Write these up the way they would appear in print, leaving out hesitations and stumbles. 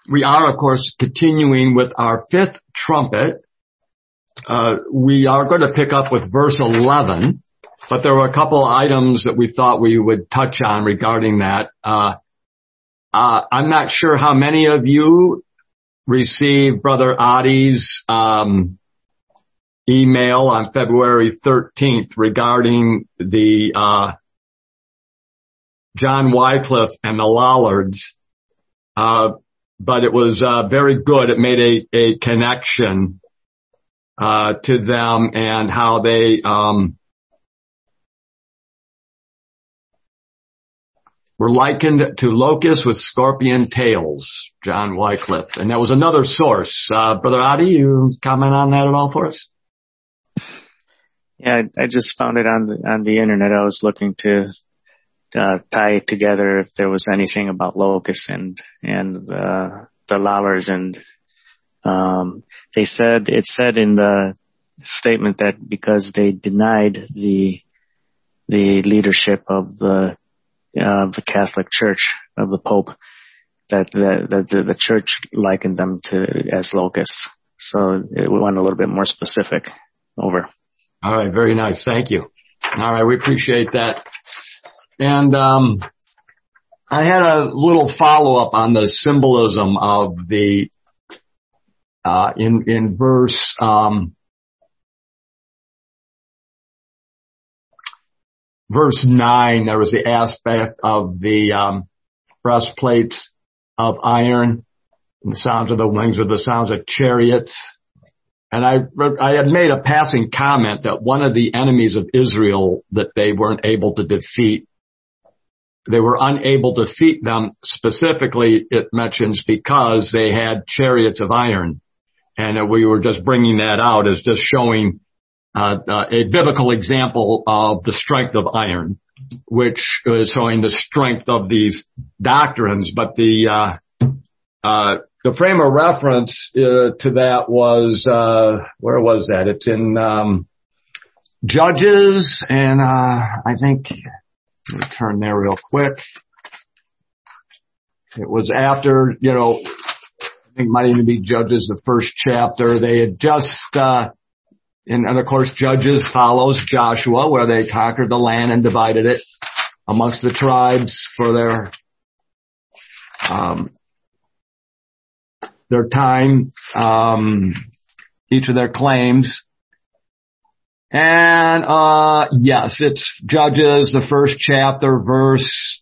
we are, of course, continuing with our fifth trumpet. We are going to pick up with verse 11, but there were a couple items that we thought we would touch on regarding that. I'm not sure how many of you received Brother Adi's email on February 13th regarding the John Wycliffe and the Lollards, but it was very good. It made a connection to them and how they were likened to locusts with scorpion tails, John Wycliffe. And that was another source. Brother Adi, you comment on that at all for us? Yeah, I just found it on the internet. I was looking to tie it together if there was anything about locusts and the Lollards, and it said in the statement that because they denied the leadership of the Catholic Church, of the Pope, that the Church likened them as locusts. So it went a little bit more specific. Over. All right, very nice. Thank you. All right, we appreciate that. And I had a little follow-up on the symbolism of the in verse verse 9. There was the aspect of the breastplates of iron, and the sounds of the wings are the sounds of chariots. And I had made a passing comment that one of the enemies of Israel that they weren't able to defeat, they were unable to defeat them specifically, it mentions, because they had chariots of iron. And we were just bringing that out as just showing a biblical example of the strength of iron, which is showing the strength of these doctrines. But the frame of reference to that was, where was that? It's in Judges, and I think, let me turn there real quick. It was after, I think it might even be Judges, the first chapter. They had just, and of course Judges follows Joshua, where they conquered the land and divided it amongst the tribes for their time, each of their claims. And, yes, it's Judges, the first chapter, verse,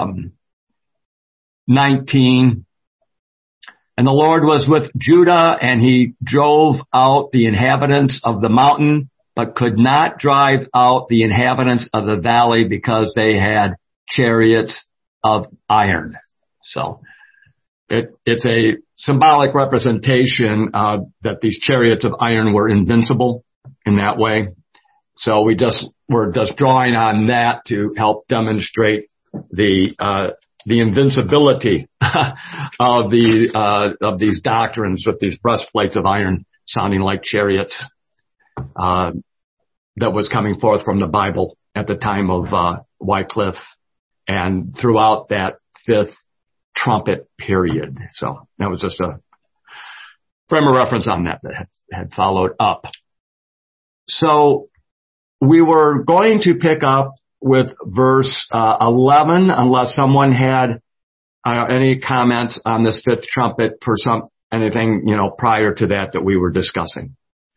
19. And the Lord was with Judah, and he drove out the inhabitants of the mountain, but could not drive out the inhabitants of the valley because they had chariots of iron. So it's a symbolic representation that these chariots of iron were invincible in that way. So we're just drawing on that to help demonstrate the invincibility of these doctrines with these breastplates of iron sounding like chariots that was coming forth from the Bible at the time of Wycliffe and throughout that fifth trumpet period. So that was just a frame of reference on that had followed up. So we were going to pick up with verse 11, unless someone had any comments on this fifth trumpet for anything prior to that we were discussing.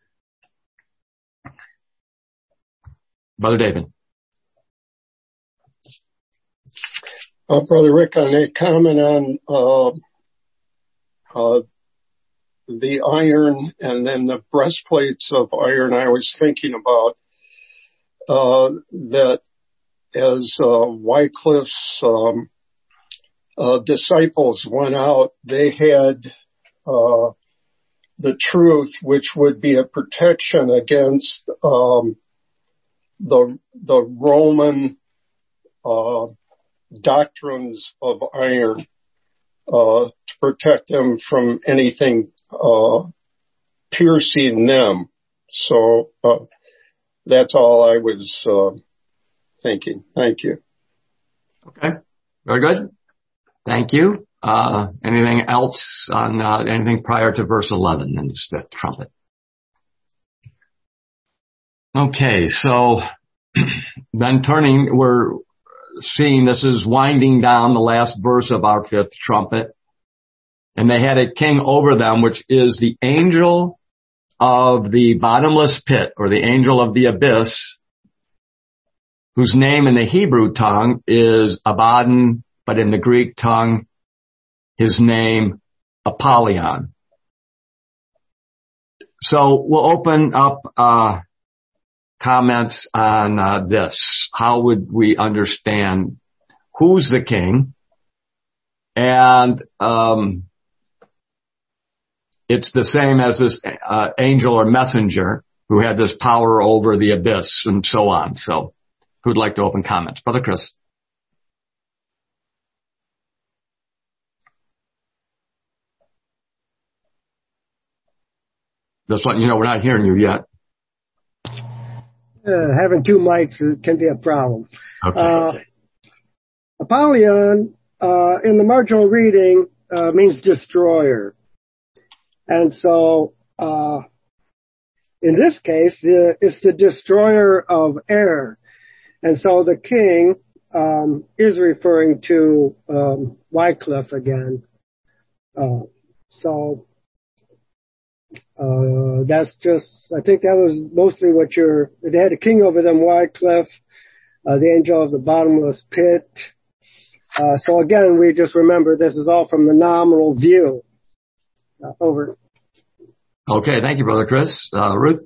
Brother David. Brother Rick, on a comment on the iron and then the breastplates of iron, I was thinking about that as Wycliffe's disciples went out, they had the truth, which would be a protection against the Roman doctrines of iron, to protect them from anything piercing them. So that's all I was thinking. Thank you. Okay. Very good. Thank you. Anything else on anything prior to verse 11 in this fifth trumpet? Okay, so then we're seeing this is winding down the last verse of our fifth trumpet. And they had a king over them, which is the angel of the bottomless pit, or the angel of the abyss, whose name in the Hebrew tongue is Abaddon, but in the Greek tongue, his name Apollyon. So we'll open up comments on this. How would we understand who's the king? And it's the same as this angel or messenger who had this power over the abyss and so on. So who'd like to open comments? Brother Chris. Just letting you know we're not hearing you yet. Having two mics can be a problem. Okay. Apollyon, in the marginal reading, means destroyer. And so, in this case, it's the destroyer of error. And so the king, is referring to, Wycliffe again. That's just, I think that was mostly what they had a king over them, Wycliffe, the angel of the bottomless pit. So again, we just remember this is all from the nominal view. Over. Okay, thank you, Brother Chris. Ruth?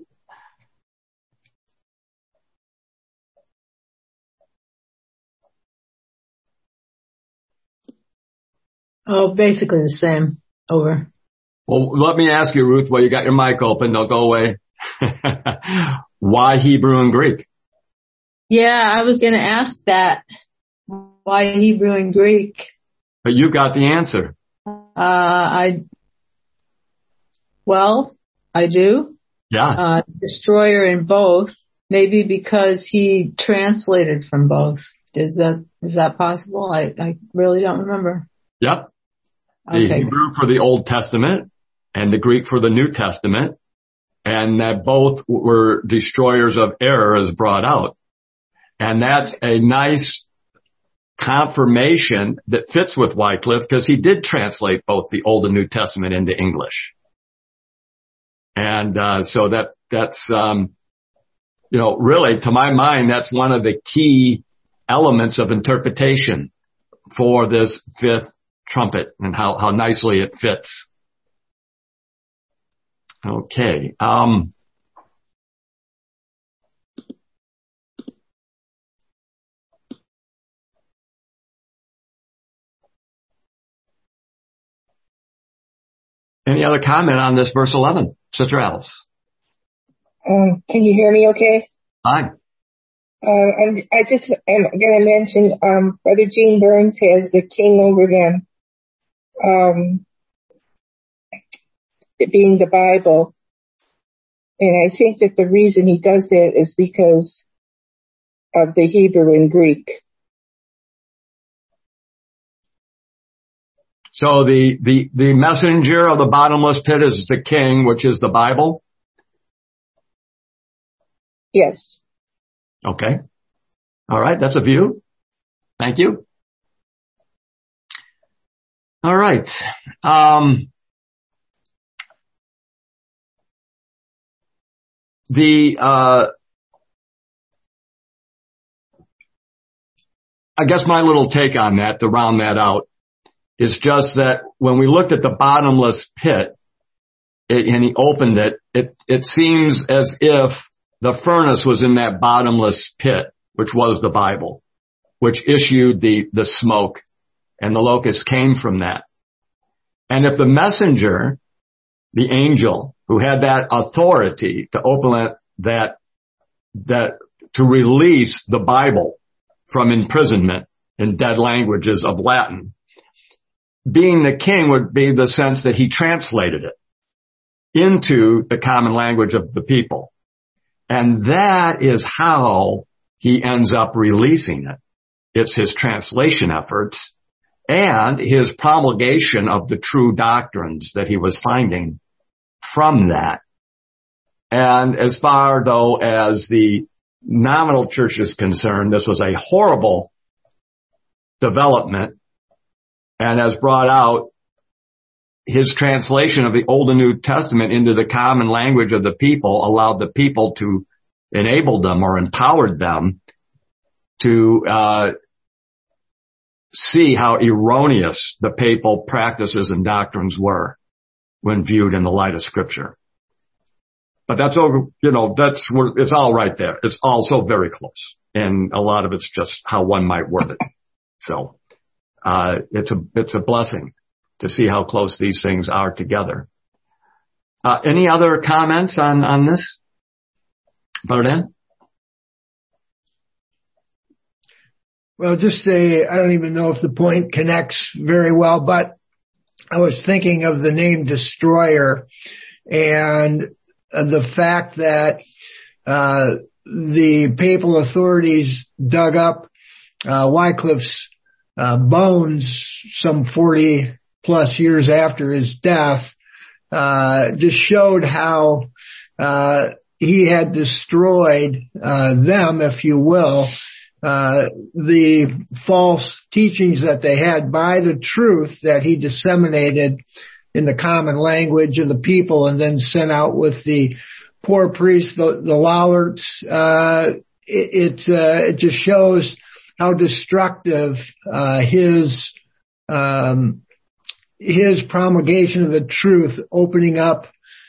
Oh, basically the same. Over. Well, let me ask you, Ruth, while you got your mic open, don't go away. Why Hebrew and Greek? Yeah, I was going to ask that. Why Hebrew and Greek? But you got the answer. I do. Yeah. Destroyer in both. Maybe because he translated from both. Is that possible? I really don't remember. Yep. The Okay. Hebrew for the Old Testament and the Greek for the New Testament, and that both were destroyers of error as brought out. And that's a nice confirmation that fits with Wycliffe because he did translate both the Old and New Testament into English. And so that's really, to my mind, that's one of the key elements of interpretation for this fifth trumpet and how nicely it fits. Okay. Any other comment on this verse 11? Sister Alice. Can you hear me okay? Fine. I'm going to mention, Brother Gene Burns has the king over them, it being the Bible. And I think that the reason he does that is because of the Hebrew and Greek. So the messenger of the bottomless pit is the king, which is the Bible? Yes. Okay. All right. That's a view. Thank you. All right. I guess my little take on that, to round that out, is just that when we looked at the bottomless pit and he opened it, it seems as if the furnace was in that bottomless pit, which was the Bible, which issued the smoke, and the locusts came from that. And if the messenger, the angel who had that authority to open that to release the Bible from imprisonment in dead languages of Latin, being the king would be the sense that he translated it into the common language of the people. And that is how he ends up releasing it. It's his translation efforts and his promulgation of the true doctrines that he was finding from that. And as far, though, as the nominal church is concerned, this was a horrible development, and as brought out, his translation of the Old and New Testament into the common language of the people allowed the people to enable them or empowered them to see how erroneous the papal practices and doctrines were when viewed in the light of Scripture. But that's over, it's all right there. It's also very close. And a lot of it's just how one might word it. So, it's a blessing to see how close these things are together. Any other comments on this? Bernard? Well, I don't even know if the point connects very well, but I was thinking of the name Destroyer and the fact that the papal authorities dug up Wycliffe's bones some 40 plus years after his death, just showed how he had destroyed them, if you will, the false teachings that they had by the truth that he disseminated in the common language of the people and then sent out with the poor priests, the Lollards. It just shows how destructive his promulgation of the truth, opening up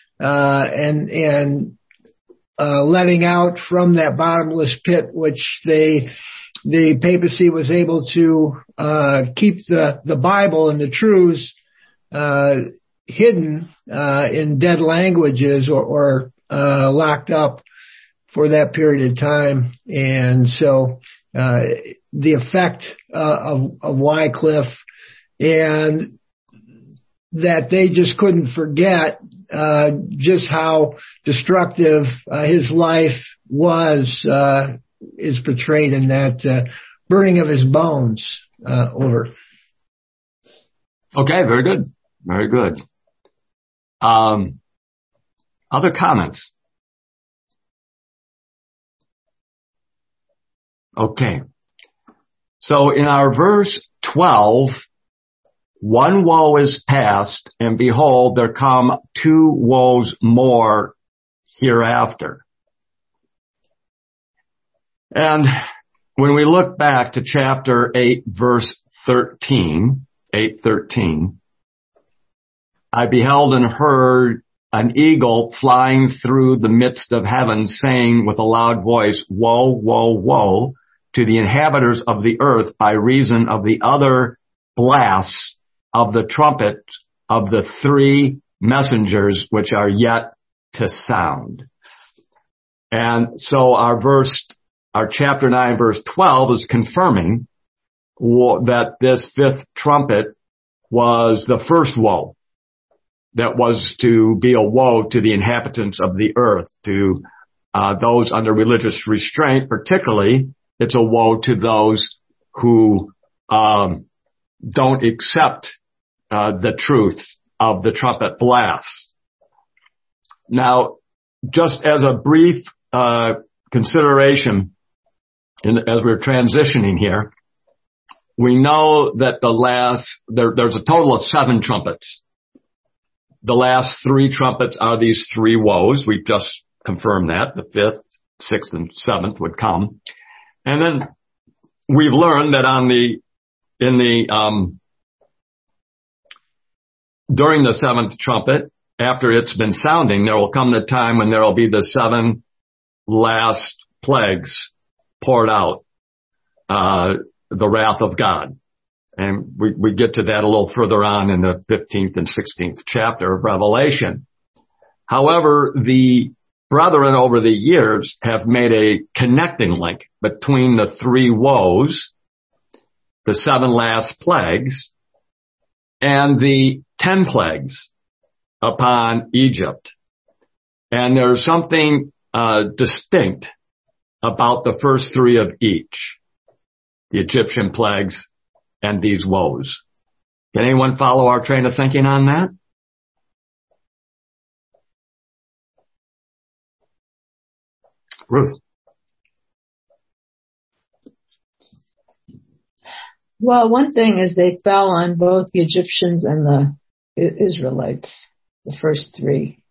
and letting out from that bottomless pit, which the papacy was able to keep the Bible and the truths hidden in dead languages or locked up for that period of time. And so the effect of Wycliffe, and that they just couldn't forget just how destructive his life was, is portrayed in that burning of his bones over. Okay, very good. Very good. Other comments? Okay. So in our verse 12, one woe is past, and behold, there come two woes more hereafter. And when we look back to chapter 8, verse 13, 8:13, I beheld and heard an eagle flying through the midst of heaven, saying with a loud voice, Woe, woe, woe to the inhabitants of the earth by reason of the other blasts of the trumpet of the three messengers which are yet to sound. And so our chapter 9, verse 12 is confirming that this fifth trumpet was the first woe that was to be a woe to the inhabitants of the earth, to those under religious restraint. Particularly, it's a woe to those who don't accept the truth of the trumpet blast. Now, just as a brief consideration, as we're transitioning here, we know that there's a total of 7 trumpets. The last 3 trumpets are these 3 woes. We've just confirmed that. The 5th, 6th, and 7th would come. And then we've learned that during the 7th trumpet, after it's been sounding, there will come the time when there will be the 7 last plagues poured out, the wrath of God. And we get to that a little further on in the 15th and 16th chapter of Revelation. However, the brethren over the years have made a connecting link between the 3 woes, the 7 last plagues, and the 10 plagues upon Egypt. And there's something distinct about the first 3 of each, the Egyptian plagues and these woes. Can anyone follow our train of thinking on that? Ruth. Well, one thing is they fell on both the Egyptians and the Israelites, the first three.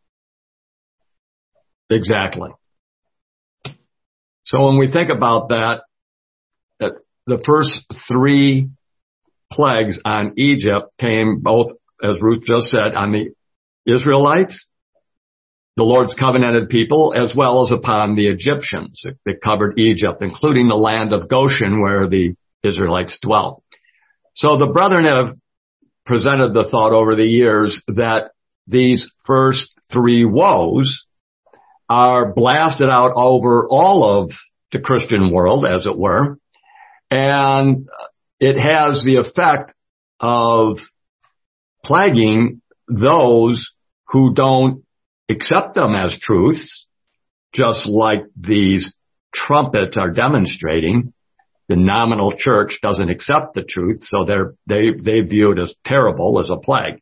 Exactly. So when we think about that, the first three plagues on Egypt came both, as Ruth just said, on the Israelites, the Lord's covenanted people, as well as upon the Egyptians. It covered Egypt, including the land of Goshen where the Israelites dwelt. So the brethren have presented the thought over the years that these first three woes are blasted out over all of the Christian world, as it were, and it has the effect of plaguing those who don't accept them as truths, just like these trumpets are demonstrating. The nominal church doesn't accept the truth, so they view it as terrible, as a plague.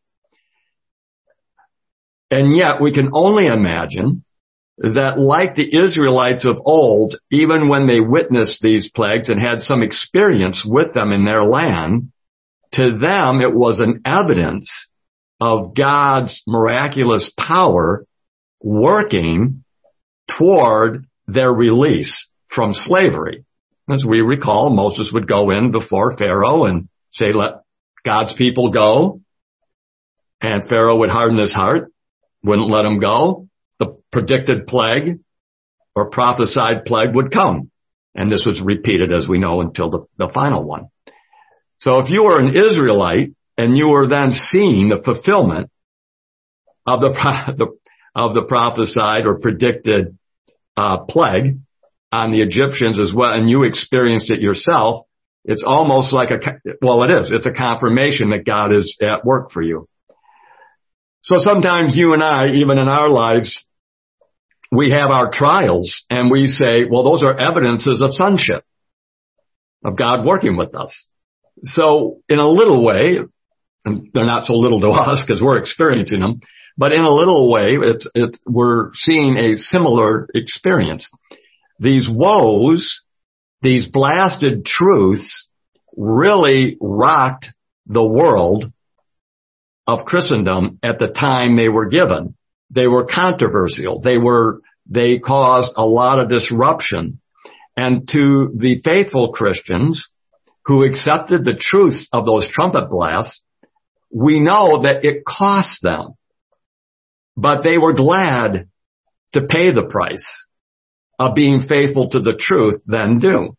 And yet we can only imagine that, like the Israelites of old, even when they witnessed these plagues and had some experience with them in their land, to them it was an evidence of God's miraculous power working toward their release from slavery. As we recall, Moses would go in before Pharaoh and say, let God's people go. And Pharaoh would harden his heart, wouldn't let him go. The predicted plague or prophesied plague would come. And this was repeated, as we know, until the final one. So if you were an Israelite and you were then seeing the fulfillment of the prophesied or predicted plague on the Egyptians as well, and you experienced it yourself, it's almost like it's a confirmation that God is at work for you. So sometimes you and I, even in our lives, we have our trials and we say, well, those are evidences of sonship, of God working with us. So in a little way, and they're not so little to us because we're experiencing them, but in a little way, we're seeing a similar experience. These woes, these blasted truths, really rocked the world of Christendom at the time they were given. They were controversial. They caused a lot of disruption. And to the faithful Christians who accepted the truths of those trumpet blasts, we know that it cost them. But they were glad to pay the price of being faithful to the truth than do.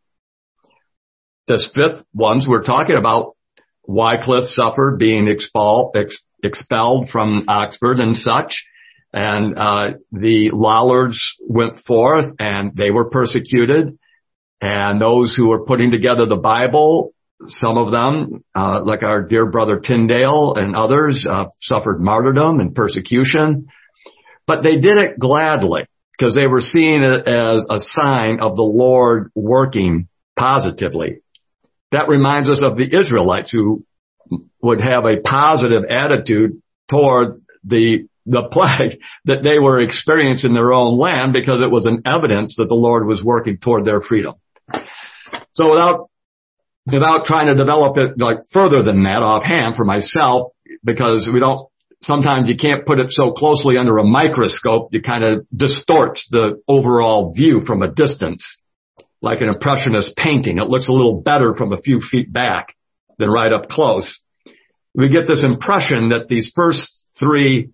This fifth ones we're talking about, Wycliffe suffered being expelled from Oxford and such. And the Lollards went forth and they were persecuted. And those who were putting together the Bible, some of them, like our dear brother Tyndale and others, suffered martyrdom and persecution. But they did it gladly because they were seeing it as a sign of the Lord working positively. That reminds us of the Israelites who would have a positive attitude toward the plague that they were experiencing in their own land because it was an evidence that the Lord was working toward their freedom. So without trying to develop it like further than that offhand for myself, because sometimes you can't put it so closely under a microscope, you kind of distorts the overall view from a distance, like an impressionist painting. It looks a little better from a few feet back than right up close. We get this impression that these three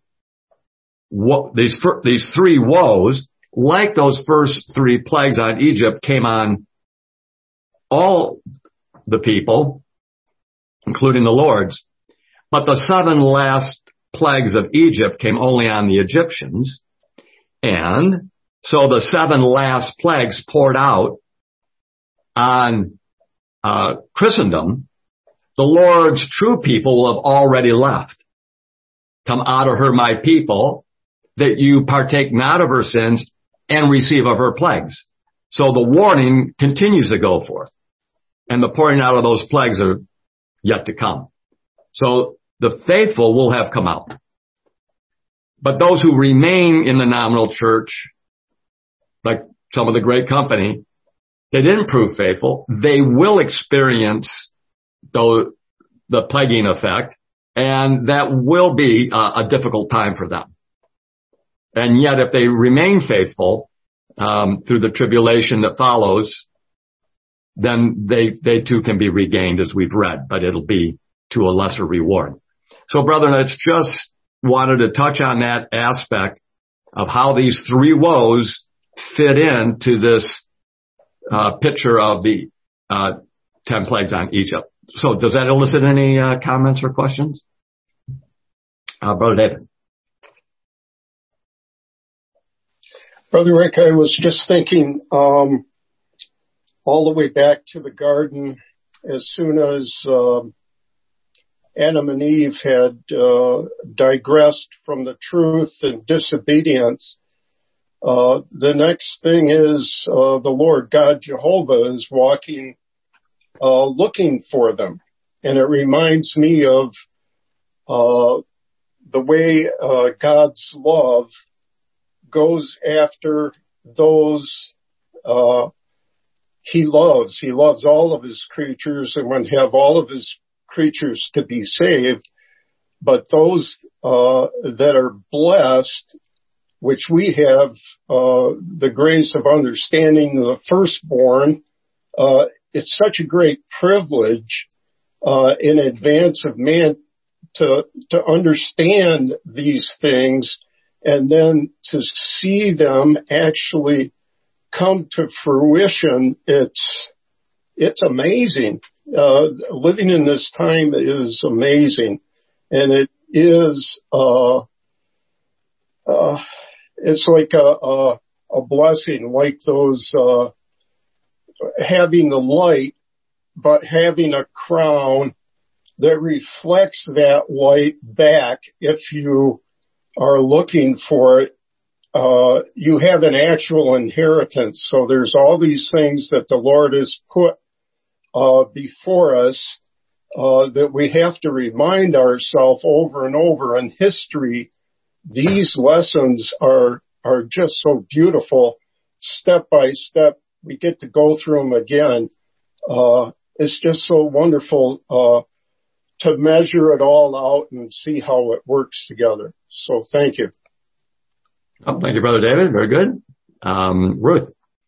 woes, like those first three plagues on Egypt, came on all the people, including the Lord's. But the 7 last plagues of Egypt came only on the Egyptians. And so the 7 last plagues poured out on Christendom. The Lord's true people will have already left. Come out of her, my people, that you partake not of her sins and receive of her plagues. So the warning continues to go forth. And the pouring out of those plagues are yet to come. So the faithful will have come out. But those who remain in the nominal church, like some of the great company, they didn't prove faithful. They will experience the plaguing effect, and that will be a difficult time for them. And yet, if they remain faithful through the tribulation that follows, then they too can be regained, as we've read, but it'll be to a lesser reward. So, brethren, it's just wanted to touch on that aspect of how these three woes fit into this picture of the 10 plagues on Egypt. So does that elicit any comments or questions? Brother David. Brother Rick, I was just thinking all the way back to the garden, as soon as Adam and Eve had digressed from the truth and disobedience, the next thing is the Lord God Jehovah is walking, looking for them. And it reminds me of the way God's love goes after those he loves. He loves all of his creatures and would have all of his creatures to be saved. But those that are blessed, which we have the grace of understanding the firstborn, it's such a great privilege in advance of man to understand these things and then to see them actually come to fruition. It's amazing. Living in this time is amazing, and it is it's like a blessing, like those having the light, but having a crown that reflects that light back. If you are looking for it, you have an actual inheritance. So there's all these things that the Lord has put before us that we have to remind ourselves over and over. In history, these lessons are just so beautiful. Step by step, we get to go through them again. It's just so wonderful to measure it all out and see how it works together. So thank you. Oh, thank you, Brother David. Very good. Ruth.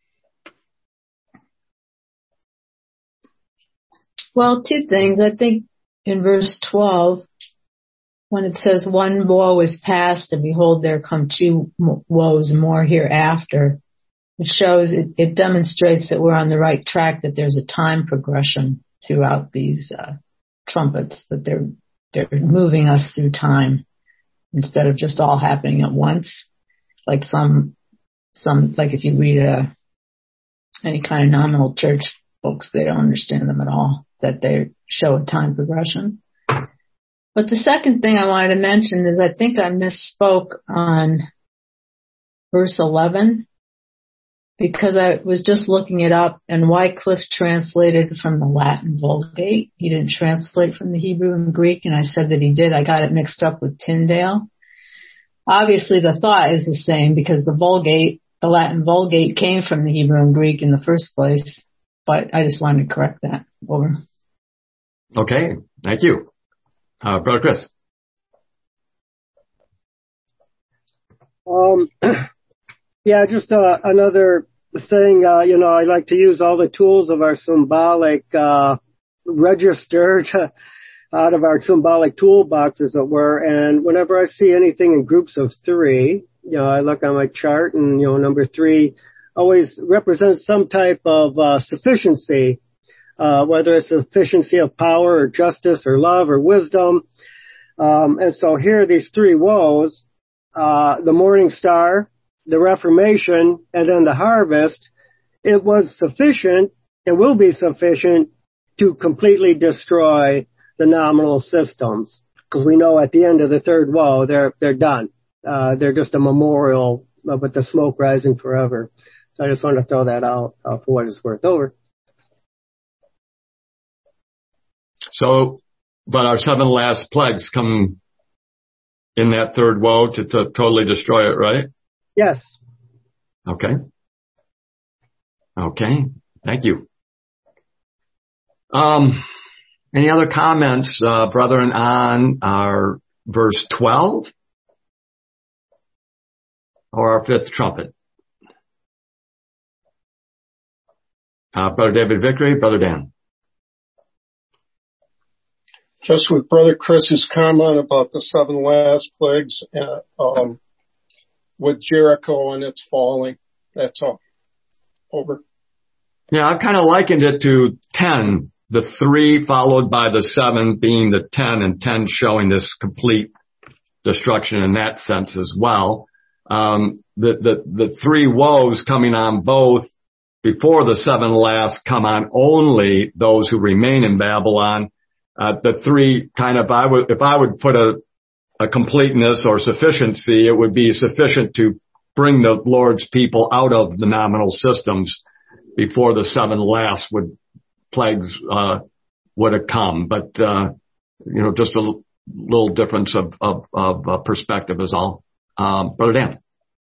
Well, two things. I think in verse 12, when it says one woe is past and behold, there come two woes more hereafter, it shows, it demonstrates that we're on the right track, that there's a time progression throughout these trumpets, that they're moving us through time instead of just all happening at once. Like some like if you read any kind of nominal church books, they don't understand them at all, that they show a time progression. But the second thing I wanted to mention is I think I misspoke on verse 11, because I was just looking it up, and Wycliffe translated from the Latin Vulgate. He didn't translate from the Hebrew and Greek, and I said that he did. I got it mixed up with Tyndale. Obviously, the thought is the same, because the Latin Vulgate came from the Hebrew and Greek in the first place, but I just wanted to correct that. Over. Okay, thank you. Brother Chris. Yeah, just another thing, I like to use all the tools of our symbolic register out of our symbolic toolbox, as it were. And whenever I see anything in groups of three, I look on my chart, and, number 3 always represents some type of sufficiency, whether it's sufficiency of power or justice or love or wisdom. And so here, these 3 woes, the morning star, the Reformation, and then the harvest, it was sufficient and will be sufficient to completely destroy the nominal systems. Because we know at the end of the third woe, they're done. They're just a memorial with the smoke rising forever. So I just wanted to throw that out for what it's worth. Over. So But our 7 last plagues come in that third woe to totally destroy it, right? Yes. Okay. Thank you. Any other comments, brethren, on our verse 12 or our 5th trumpet? Brother David Vickery, Brother Dan. Just with Brother Chris's comment about the 7 last plagues, with Jericho and its falling. That's all. Over. Yeah, I've kind of likened it to 10, the 3 followed by the 7 being the 10, and 10 showing this complete destruction in that sense as well. The 3 woes coming on both before the 7 last come on only those who remain in Babylon. The 3 kind of, if I would put a completeness or sufficiency, it would be sufficient to bring the Lord's people out of the nominal systems before the 7 last plagues would have come. But, just a little difference of perspective is all. Brother Dan.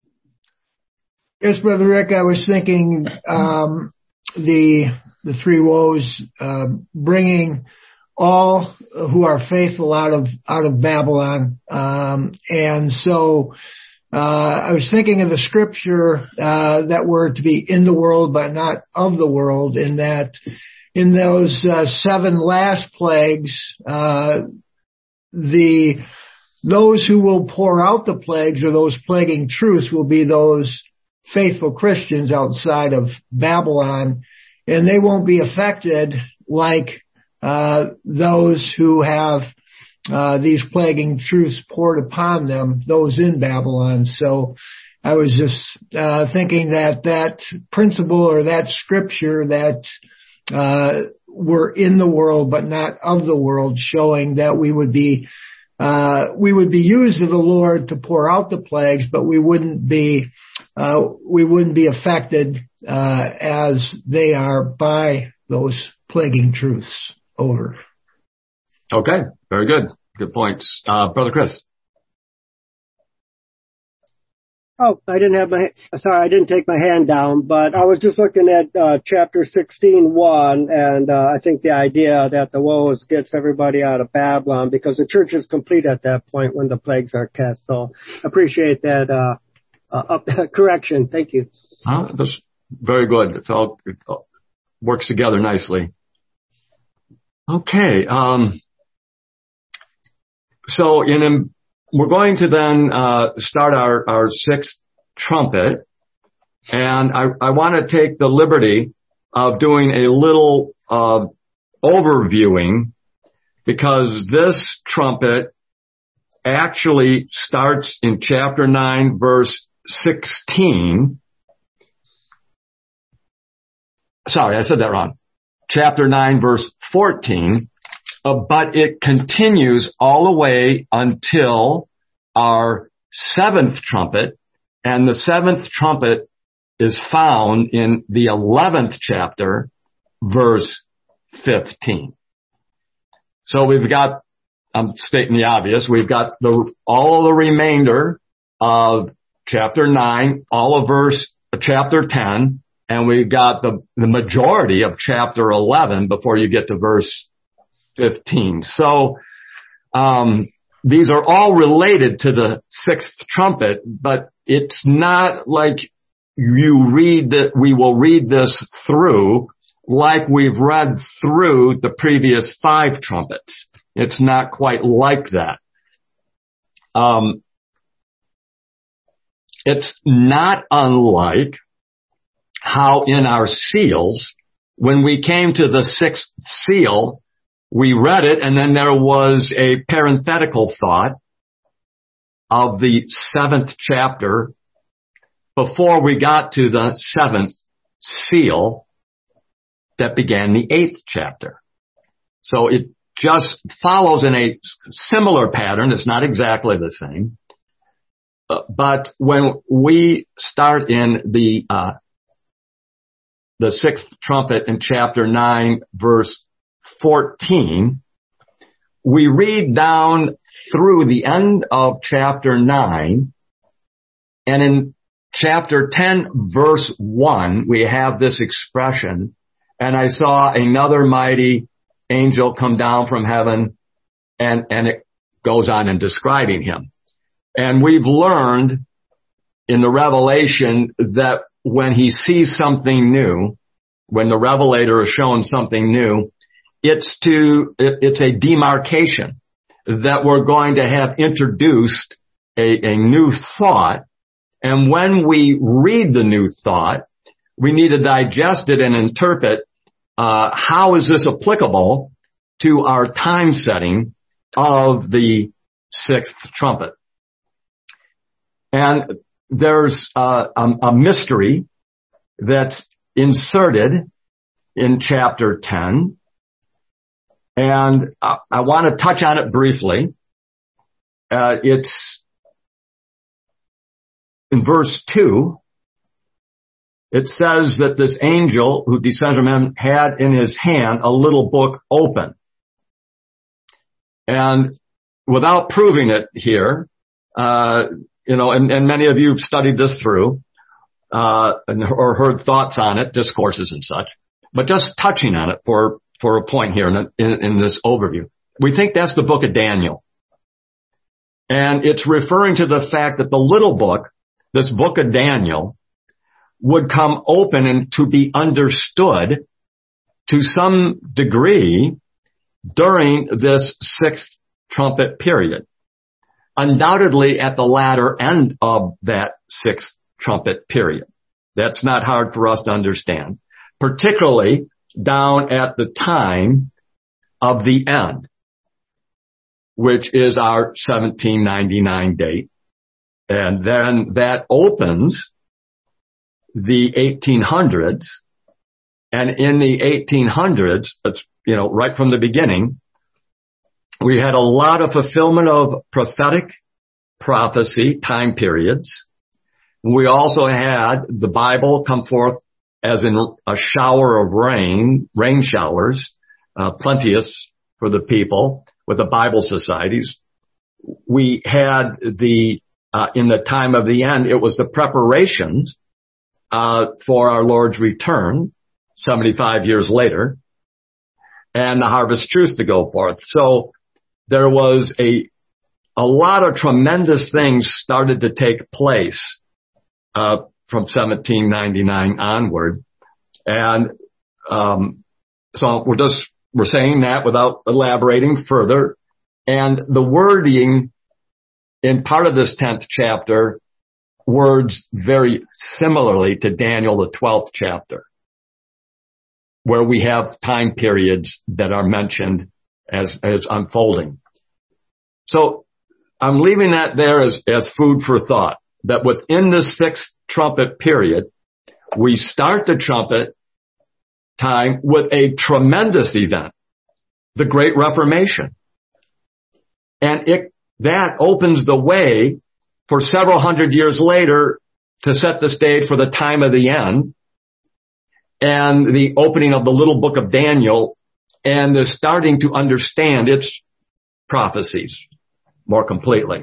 Yes, Brother Rick, I was thinking, the 3 woes, bringing all who are faithful out of Babylon. And so, I was thinking of the scripture, that we're to be in the world, but not of the world, in that in those 7 last plagues, those who will pour out the plagues, or those plaguing truths, will be those faithful Christians outside of Babylon, and they won't be affected like those who have these plaguing truths poured upon them, those in Babylon. So I was just thinking that principle, or that scripture, that we're in the world but not of the world, showing that we would be used of the Lord to pour out the plagues, but we wouldn't be affected as they are by those plaguing truths. Over. Okay, very good. Good points. Brother Chris. Oh, I didn't take my hand down, but I was just looking at chapter 16:1, and I think the idea that the woes gets everybody out of Babylon, because the church is complete at that point when the plagues are cast. So appreciate that correction. Thank you. That's very good. It works together nicely. Okay. So we're going to then start our 6th trumpet, and I want to take the liberty of doing a little overviewing, because this trumpet actually starts in chapter 9, verse 16. Sorry, I said that wrong. Chapter 9, verse 14. But it continues all the way until our 7th trumpet, and the 7th trumpet is found in the 11th chapter, verse 15. So we've got, I'm stating the obvious, we've got all the remainder of chapter 9, all of chapter 10, and we've got the majority of chapter 11 before you get to verse 15. So, these are all related to the 6th trumpet, but it's not like we will read this through like we've read through the previous 5 trumpets. It's not quite like that. It's not unlike how in our seals, when we came to the 6th seal, we read it, and then there was a parenthetical thought of the 7th chapter before we got to the 7th seal that began the 8th chapter. So it just follows in a similar pattern. It's not exactly the same. But when we start in the 6th trumpet in chapter 9, verse 14, we read down through the end of chapter 9, and in chapter 10, verse 1, we have this expression, and I saw another mighty angel come down from heaven, and it goes on in describing him. And we've learned in the Revelation that when he sees something new, when the Revelator is shown something new, it's a demarcation that we're going to have introduced a new thought. And when we read the new thought, we need to digest it and interpret how is this applicable to our time setting of the sixth trumpet. And there's a mystery that's inserted in chapter 10. And I want to touch on it briefly. It's in verse 2. It says that this angel who descended from heaven had in his hand a little book open. And without proving it here, and many of you have studied this through, or heard thoughts on it, discourses and such, but just touching on it for a point here in this overview. We think that's the book of Daniel. And it's referring to the fact that the little book, this book of Daniel, would come open and to be understood to some degree during this sixth trumpet period. Undoubtedly at the latter end of that sixth trumpet period. That's not hard for us to understand, particularly down at the time of the end, which is our 1799 date. And then that opens the 1800s. And in the 1800s, it's, right from the beginning, we had a lot of fulfillment of prophetic prophecy time periods. We also had the Bible come forth as in a shower of rain showers, plenteous for the people with the Bible societies. We had in the time of the end, it was the preparations for our Lord's return 75 years later, and the harvest truce to go forth. So there was a lot of tremendous things started to take place from 1799 onward. And so we're saying that without elaborating further. And the wording in part of this 10th chapter words very similarly to Daniel, the 12th chapter, where we have time periods that are mentioned as unfolding. So I'm leaving that there as food for thought, that within the sixth trumpet period, we start the trumpet time with a tremendous event, the Great Reformation. And that opens the way for several hundred years later to set the stage for the time of the end and the opening of the little book of Daniel and the starting to understand its prophecies more completely.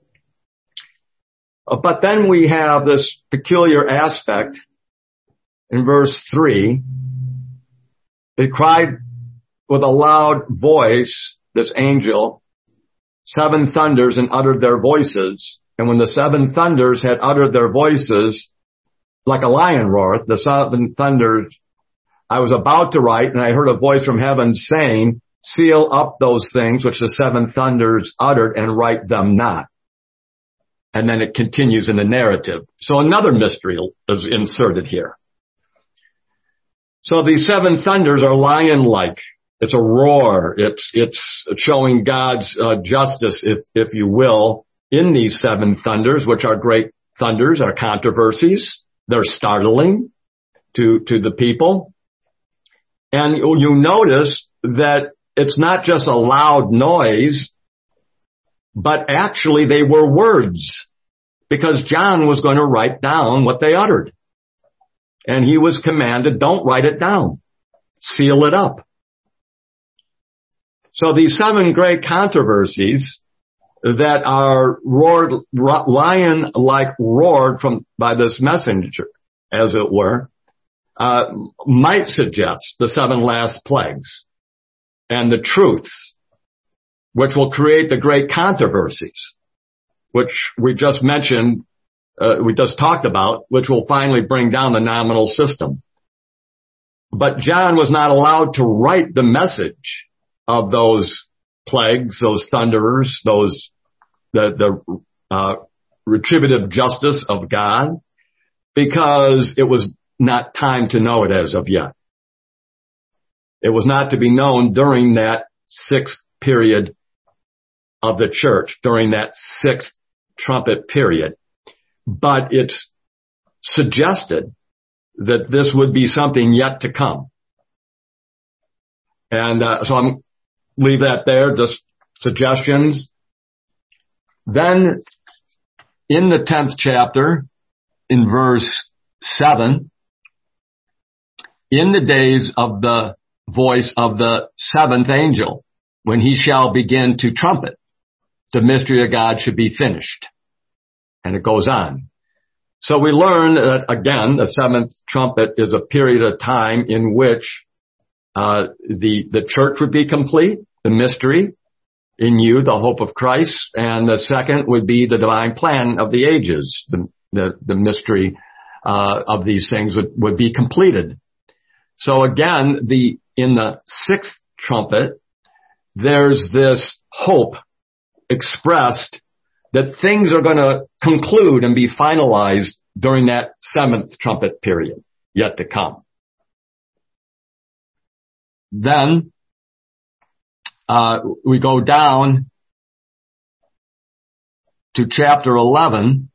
But then we have this peculiar aspect in verse 3. It cried with a loud voice, this angel, 7 thunders, and uttered their voices. And when the 7 thunders had uttered their voices, like a lion roareth, the 7 thunders, I was about to write, and I heard a voice from heaven saying, seal up those things which the 7 thunders uttered and write them not. And then it continues in the narrative. So another mystery is inserted here. So these 7 thunders are lion-like. It's a roar. It's showing God's justice, if you will, in these 7 thunders, which are great thunders, are controversies. They're startling to the people. And you notice that it's not just a loud noise, but actually they were words, because John was going to write down what they uttered. And he was commanded, don't write it down. Seal it up. So these 7 great controversies that are lion-like roared by this messenger, as it were, might suggest the 7 last plagues and the truths, which will create the great controversies, which we just mentioned, we just talked about, which will finally bring down the nominal system. But John was not allowed to write the message of those plagues, those thunderers, the retributive justice of God, because it was not time to know it as of yet. It was not to be known during that 6th period of the church, during that 6th trumpet period. But it's suggested that this would be something yet to come. And so I'm leave that there, just suggestions. Then in the 10th chapter, in verse 7, in the days of the voice of the 7th angel, when he shall begin to trumpet, the mystery of God should be finished. And it goes on. So we learn that, again, the 7th trumpet is a period of time in which the church would be complete, the mystery in you, the hope of Christ, and the second would be the divine plan of the ages. The mystery of these things would be completed. So again, in the 6th trumpet, there's this hope expressed that things are going to conclude and be finalized during that 7th trumpet period yet to come. Then we go down to chapter 11,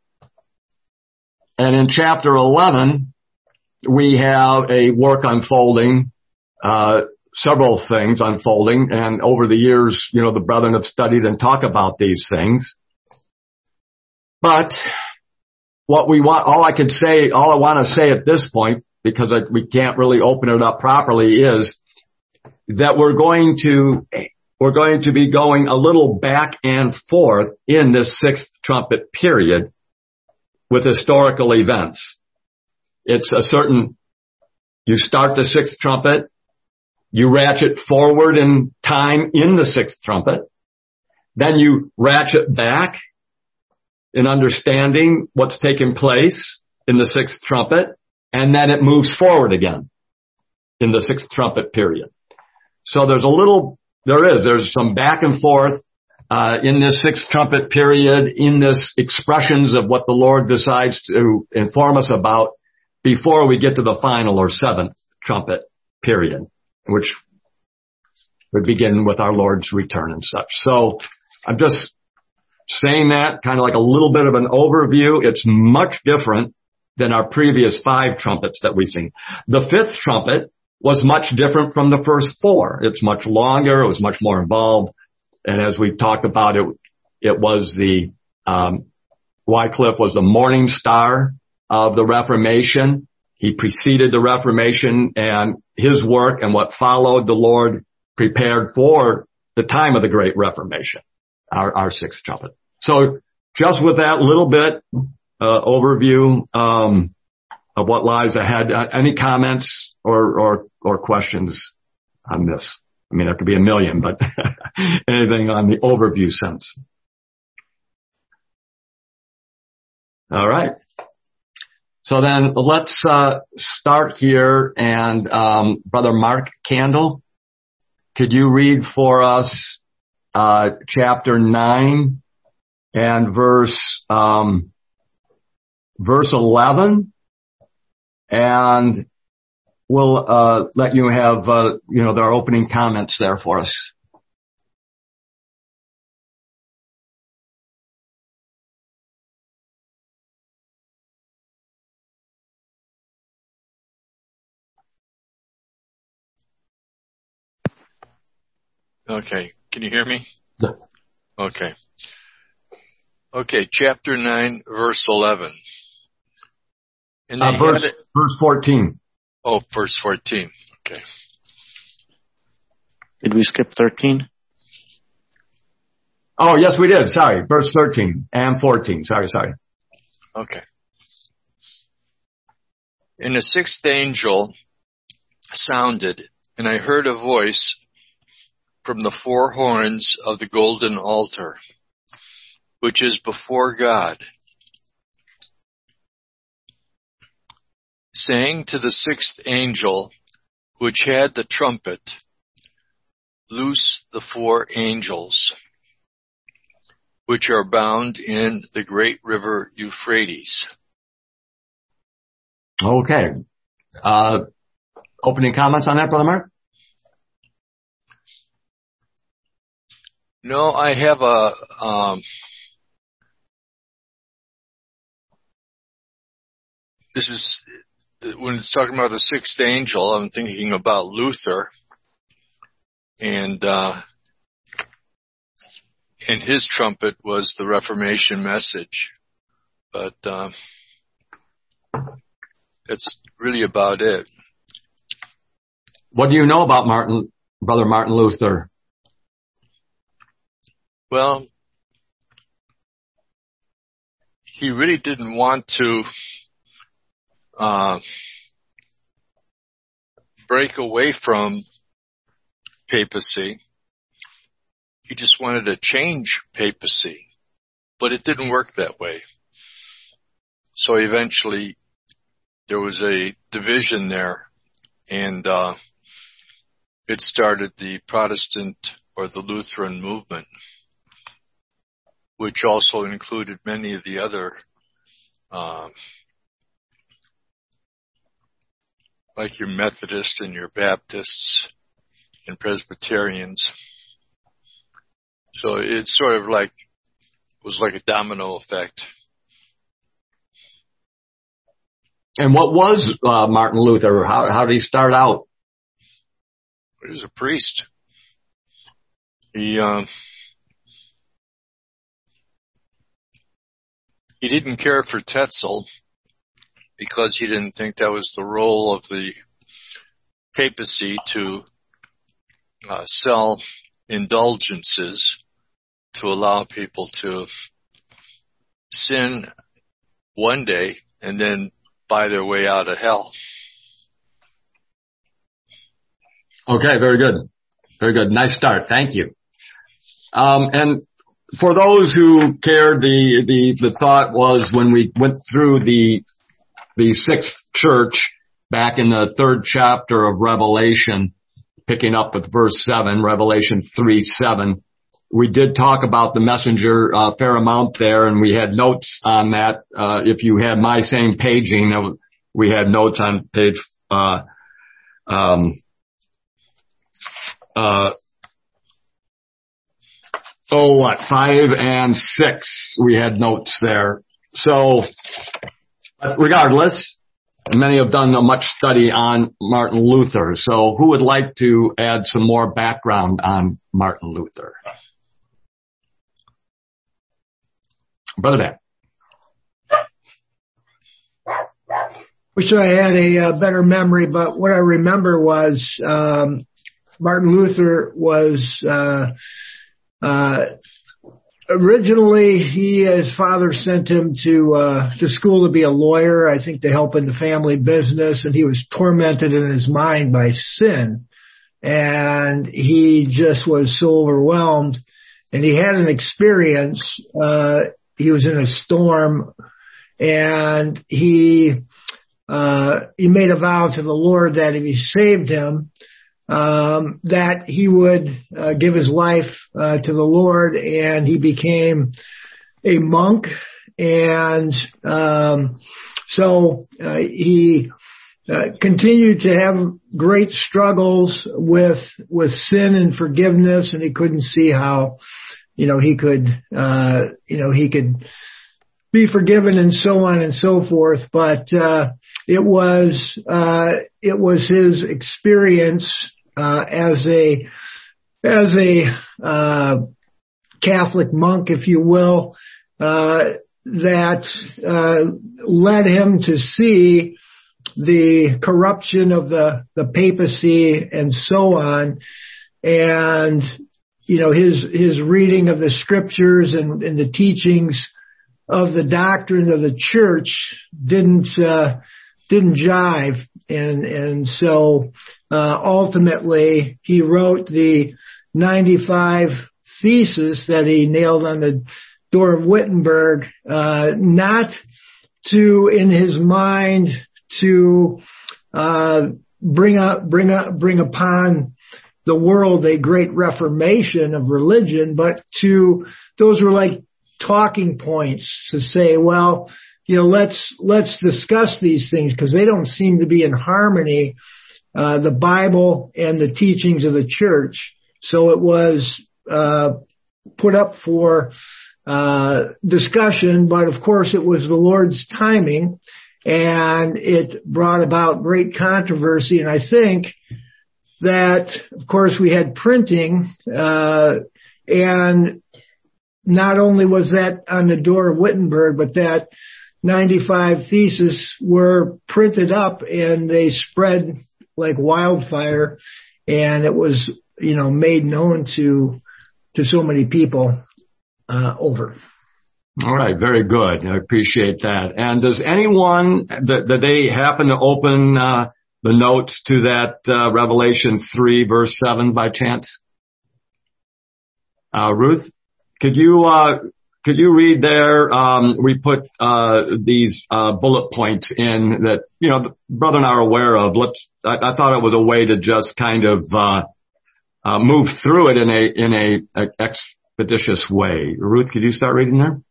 and in chapter 11 we have a work unfolding, several things unfolding, and over the years, the brethren have studied and talked about these things. But what we want, all I want to say at this point, because we can't really open it up properly, is that we're going to be going a little back and forth in this 6th trumpet period with historical events. It's you start the 6th trumpet, you ratchet forward in time in the 6th trumpet, then you ratchet back in understanding what's taken place in the 6th trumpet, and then it moves forward again in the 6th trumpet period. So there's some back and forth in this 6th trumpet period, in this expressions of what the Lord decides to inform us about before we get to the final or 7th trumpet period, which would begin with our Lord's return and such. So I'm just saying that kind of like a little bit of an overview. It's much different than our previous 5 trumpets that we've seen. The 5th trumpet was much different from the first 4. It's much longer. It was much more involved. And as we've talked about, it was Wycliffe was the morning star of the Reformation. He preceded the Reformation, and his work and what followed, the Lord prepared for the time of the Great Reformation, our 6th trumpet. So just with that little bit overview of what lies ahead, any comments or questions on this? I mean, there could be a million, but anything on the overview sense? All right. So then let's start here, and Brother Mark Candle, could you read for us chapter 9 and verse 11, and we'll let you have their opening comments there for us. Okay. Can you hear me? Yeah. Okay. Okay, chapter 9, verse 11. Verse 14. Oh, verse 14. Okay. Did we skip 13? Oh, yes, we did. Sorry. Verse 13 and 14. Sorry. Okay. And the sixth angel sounded, and I heard a voice from the four horns of the golden altar, which is before God, saying to the sixth angel, which had the trumpet, loose the four angels, which are bound in the great river Euphrates. Okay. Opening comments on that, Brother Mark? No, I have this is, when it's talking about the sixth angel, I'm thinking about Luther and his trumpet was the Reformation message. But that's really about it. What do you know about Brother Martin Luther? Well, he really didn't want to break away from papacy. He just wanted to change papacy, but it didn't work that way. So eventually there was a division there, and it started the Protestant or the Lutheran movement, which also included many of the other, like your Methodists and your Baptists and Presbyterians. So it sort of was like a domino effect. And what was Martin Luther? How did he start out? He was a priest. He didn't care for Tetzel because he didn't think that was the role of the papacy to sell indulgences to allow people to sin one day and then buy their way out of hell. Okay, very good. Very good. Nice start. Thank you. And for those who cared, the thought was when we went through the sixth church back in the third chapter of Revelation, picking up with verse 7, Revelation 3:7, we did talk about the messenger a fair amount there, and we had notes on that. If you had my same paging, we had notes on page 5 and 6. We had notes there. So, regardless, many have done much study on Martin Luther. So, who would like to add some more background on Martin Luther? Brother Dan. Wish I had a better memory, but what I remember was Martin Luther was originally his father sent him to school to be a lawyer, I think to help in the family business, and he was tormented in his mind by sin, and he just was so overwhelmed, and he had an experience. He was in a storm, and he made a vow to the Lord that if he saved him, that he would give his life to the Lord, and he became a monk. And so he continued to have great struggles with sin and forgiveness, and he couldn't see how he could be forgiven and so on and so forth. But it was his experience as a Catholic monk, if you will, that led him to see the corruption of the papacy and so on. And his reading of the scriptures and the teachings of the doctrine of the church didn't jive. And so, ultimately he wrote the 95 thesis that he nailed on the door of Wittenberg, not to, in his mind, to, bring upon the world a great reformation of religion, but those were like talking points to say, well, let's discuss these things because they don't seem to be in harmony, the Bible and the teachings of the church. So it was, put up for, discussion, but of course it was the Lord's timing and it brought about great controversy. And I think that, of course, we had printing, and not only was that on the door of Wittenberg, but that 95 theses were printed up and they spread like wildfire, and it was, made known to so many people, over. All right. Very good. I appreciate that. And does anyone, did they happen to open, the notes to that, Revelation 3 verse 7 by chance? Ruth, could you read there? We put, these, bullet points in that, the brother and I are aware of. I thought it was a way to just kind of, move through it in a expeditious way. Ruth, could you start reading there?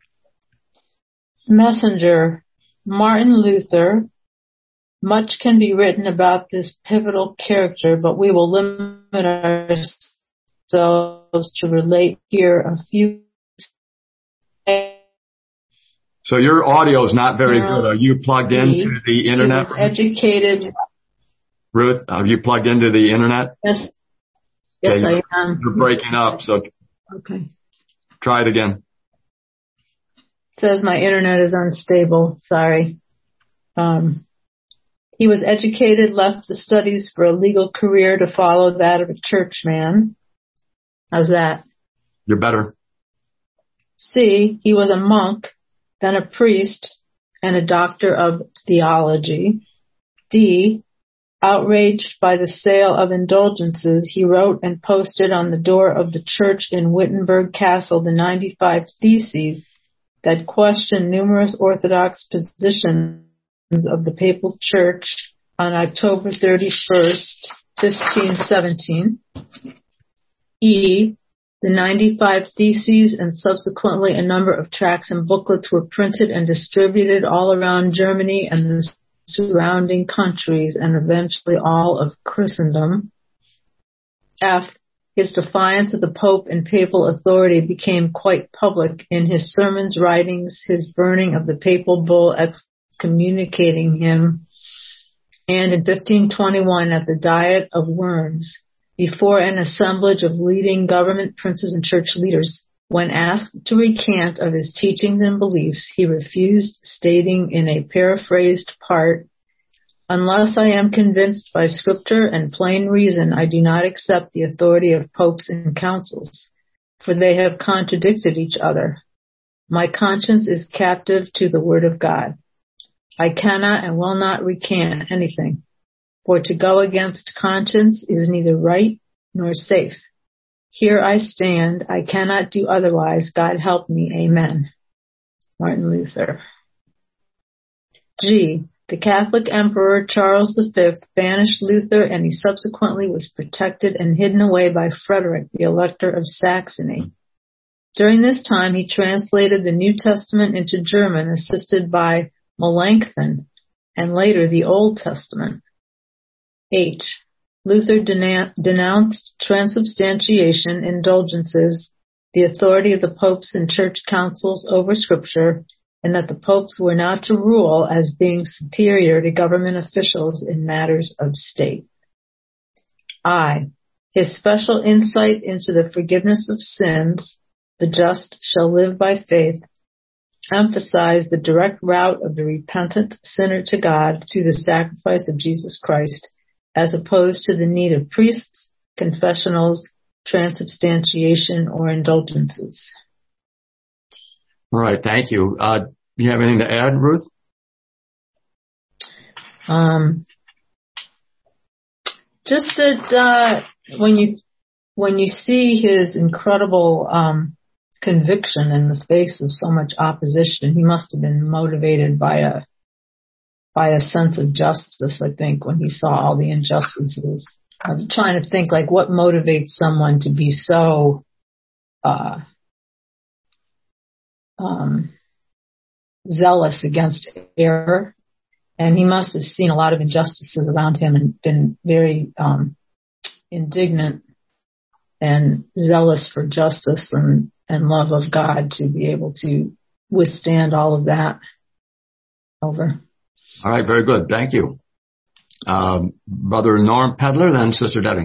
Messenger, Martin Luther. Much can be written about this pivotal character, but we will limit ourselves to relate here a few. So your audio is not very good. Are you plugged into the internet? He was educated. Ruth, are you plugged into the internet? Yes. Yes, I am. You're breaking up, so okay. Try it again. It says my internet is unstable. Sorry. He was educated, left the studies for a legal career to follow that of a churchman. How's that? You're better. C, he was a monk, then a priest, and a doctor of theology. D, outraged by the sale of indulgences, he wrote and posted on the door of the church in Wittenberg Castle the 95 Theses that questioned numerous Orthodox positions of the Papal Church on October 31st, 1517. E, the 95 Theses and subsequently a number of tracts and booklets were printed and distributed all around Germany and the surrounding countries and eventually all of Christendom. F, his defiance of the Pope and papal authority became quite public in his sermons, writings, his burning of the papal bull excommunicating him, and in 1521 at the Diet of Worms, before an assemblage of leading government princes and church leaders. When asked to recant of his teachings and beliefs, he refused, stating in a paraphrased part, "Unless I am convinced by scripture and plain reason, I do not accept the authority of popes and councils, for they have contradicted each other. My conscience is captive to the word of God. I cannot and will not recant anything, for to go against conscience is neither right nor safe. Here I stand. I cannot do otherwise. God help me. Amen." Martin Luther. G, the Catholic Emperor Charles V banished Luther, and he subsequently was protected and hidden away by Frederick, the Elector of Saxony. During this time, he translated the New Testament into German, assisted by Melanchthon, and later the Old Testament. H, Luther denounced transubstantiation, indulgences, the authority of the popes and church councils over scripture, and that the popes were not to rule as being superior to government officials in matters of state. I, his special insight into the forgiveness of sins, the just shall live by faith, emphasized the direct route of the repentant sinner to God through the sacrifice of Jesus Christ, as opposed to the need of priests, confessionals, transubstantiation, or indulgences. All right, thank you. Do you have anything to add, Ruth? Just that when you see his incredible conviction in the face of so much opposition, he must have been motivated by a sense of justice, I think, when he saw all the injustices. I'm trying to think, like, what motivates someone to be so zealous against error. And he must have seen a lot of injustices around him and been very indignant and zealous for justice and love of God to be able to withstand all of that. Over. All right, very good. Thank you. Brother Norm Pedler, then Sister Debbie.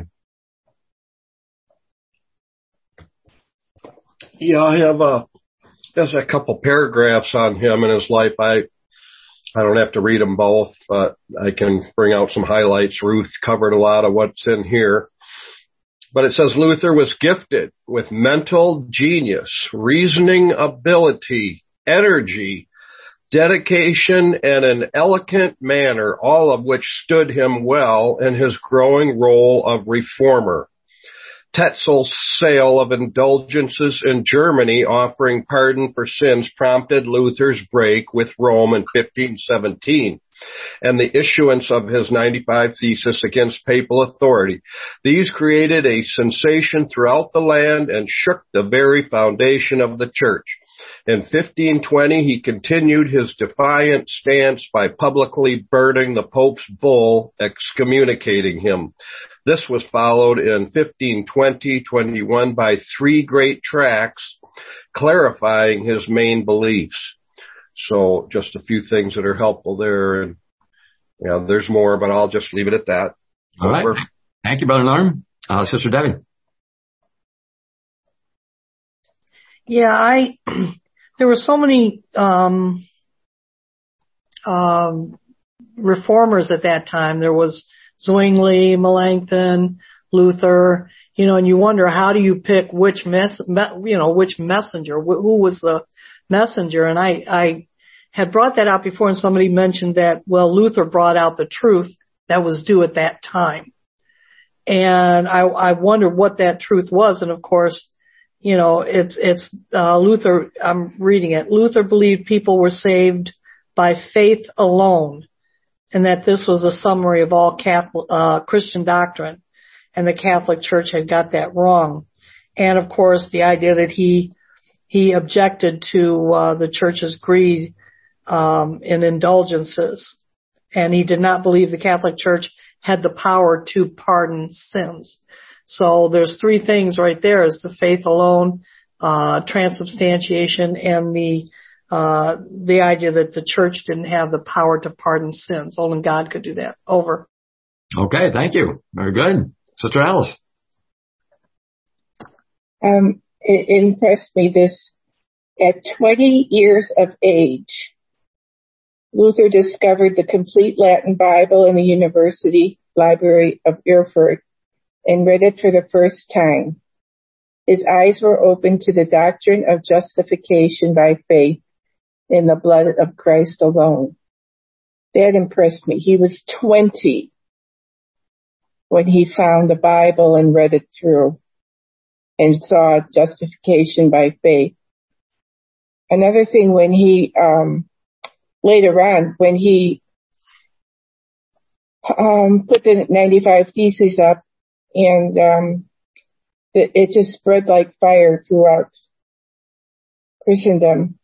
Yeah, I have there's a couple paragraphs on him and his life. I don't have to read them both, but I can bring out some highlights. Ruth covered a lot of what's in here. But it says Luther was gifted with mental genius, reasoning ability, energy, dedication, and an eloquent manner, all of which stood him well in his growing role of reformer. Tetzel's sale of indulgences in Germany offering pardon for sins prompted Luther's break with Rome in 1517 and the issuance of his 95 Theses against papal authority. These created a sensation throughout the land and shook the very foundation of the church. In 1520, he continued his defiant stance by publicly burning the Pope's bull excommunicating him. This was followed in 1520-21 by 3 great tracts clarifying his main beliefs. So just a few things that are helpful there. And there's more, but I'll just leave it at that. All right. Thank you, Brother Norm. Sister Debbie. Yeah, there were so many reformers at that time. There was Zwingli, Melanchthon, Luther, and you wonder, how do you pick which messenger, who was the messenger? And I had brought that out before, and somebody mentioned that, well, Luther brought out the truth that was due at that time. And I wonder what that truth was. And of course, it's Luther, I'm reading it. Luther believed people were saved by faith alone, and that this was a summary of all Christian doctrine, and the Catholic Church had got that wrong. And of course, the idea that he objected to the Church's greed in indulgences, and he did not believe the Catholic Church had the power to pardon sins. So there's 3 things right there: is the faith alone, transubstantiation, and the idea that the church didn't have the power to pardon sins. Only God could do that. Over. Okay, thank you. Very good. Sister Alice. It impressed me this. At 20 years of age, Luther discovered the complete Latin Bible in the University Library of Erfurt and read it for the first time. His eyes were opened to the doctrine of justification by faith in the blood of Christ alone. That impressed me. He was 20 when he found the Bible and read it through and saw justification by faith. Another thing, when he, later on, when he put the 95 Theses up, and it just spread like fire throughout Christendom.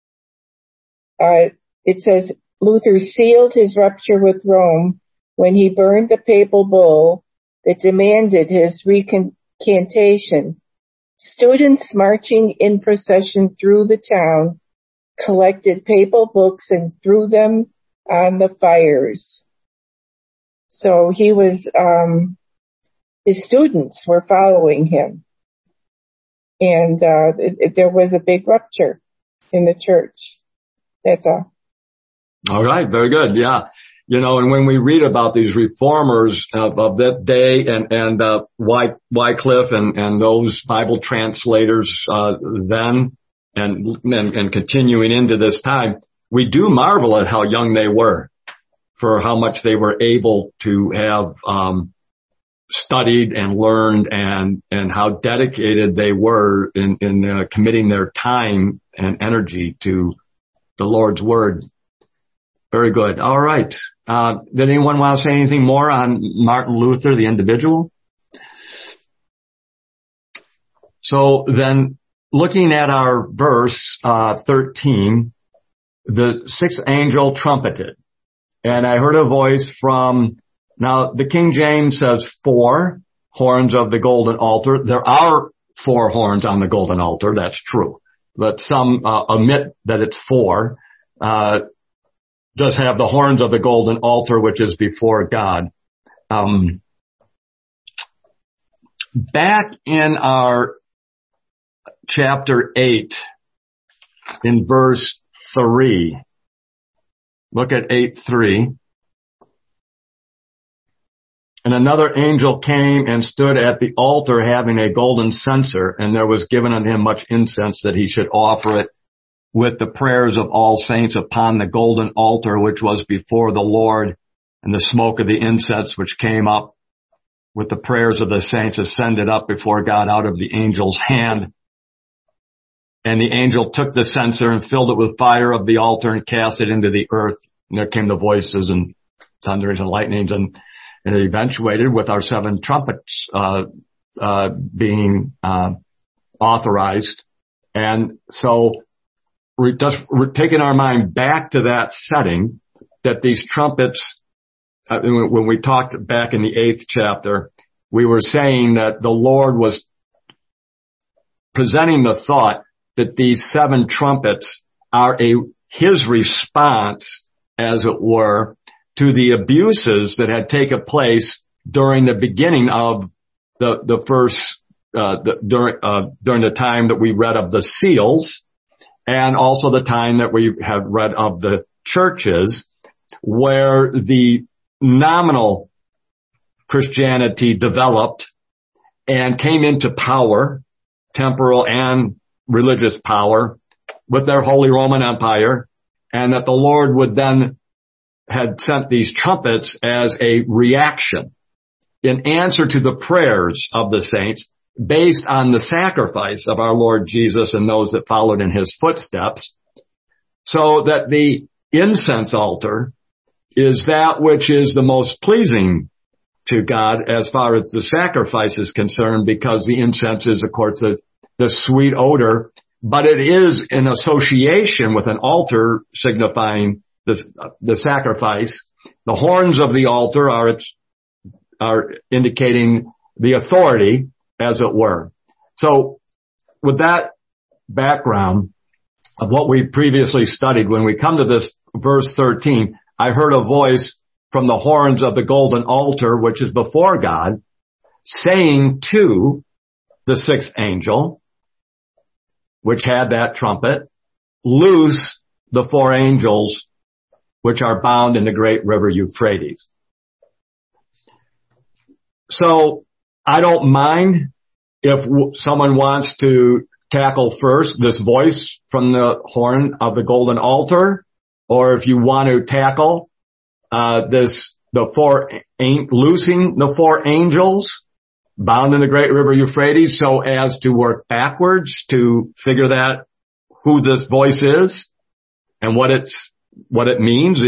It says Luther sealed his rupture with Rome when he burned the papal bull that demanded his recantation. Students marching in procession through the town collected papal books and threw them on the fires. So he was, his students were following him. And there was a big rupture in the church. That's all. All right, very good. Yeah. And when we read about these reformers of that day and Wycliffe and those Bible translators then and continuing into this time, we do marvel at how young they were, for how much they were able to have studied and learned, and how dedicated they were in committing their time and energy to the Lord's Word. Very good. All right. Did anyone want to say anything more on Martin Luther, the individual? So then, looking at our verse 13, the sixth angel trumpeted, and I heard a voice from, now the King James says 4 horns of the golden altar. There are 4 horns on the golden altar, that's true, but some omit that it's 4. Does have the horns of the golden altar, which is before God. Back in our chapter 8, in verse 3, look at 8:3. And another angel came and stood at the altar having a golden censer, and there was given unto him much incense that he should offer it with the prayers of all saints upon the golden altar which was before the Lord, and the smoke of the incense which came up with the prayers of the saints ascended up before God out of the angel's hand. And the angel took the censer and filled it with fire of the altar and cast it into the earth. And there came the voices and thunderings and lightnings, and it eventuated with our 7 trumpets being authorized. And so we're taking our mind back to that setting, that these trumpets, when we talked back in the 8th chapter, we were saying that the Lord was presenting the thought that these 7 trumpets are his response, as it were, to the abuses that had taken place during the beginning of the first, during the time that we read of the seals, and also the time that we have read of the churches, where the nominal Christianity developed and came into power, temporal and religious power, with their Holy Roman Empire, and that the Lord would then had sent these trumpets as a reaction in answer to the prayers of the saints, based on the sacrifice of our Lord Jesus and those that followed in his footsteps, so that the incense altar is that which is the most pleasing to God as far as the sacrifice is concerned, because the incense is, of course, the sweet odor, but it is in association with an altar signifying the sacrifice. The horns of the altar are indicating the authority, as it were. So with that background of what we previously studied, when we come to this verse 13, I heard a voice from the horns of the golden altar, which is before God, saying to the 6th angel, which had that trumpet, loose the 4 angels which are bound in the great river Euphrates. So I don't mind if someone wants to tackle first this voice from the horn of the golden altar, or if you want to tackle loosing the 4 angels bound in the great river Euphrates, so as to work backwards to figure that who this voice is and what it means.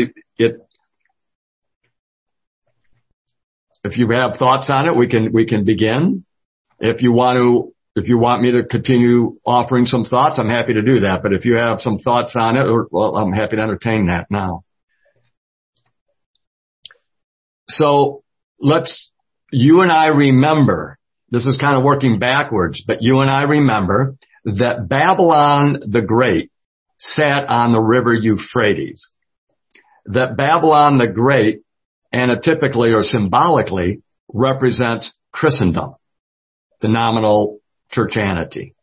If you have thoughts on it, we can begin. If you want me to continue offering some thoughts, I'm happy to do that. But if you have some thoughts on it, well, I'm happy to entertain that now. So you and I remember, this is kind of working backwards, but you and I remember that Babylon the Great sat on the river Euphrates. That Babylon the Great, anatypically or symbolically, represents Christendom, the nominal churchianity.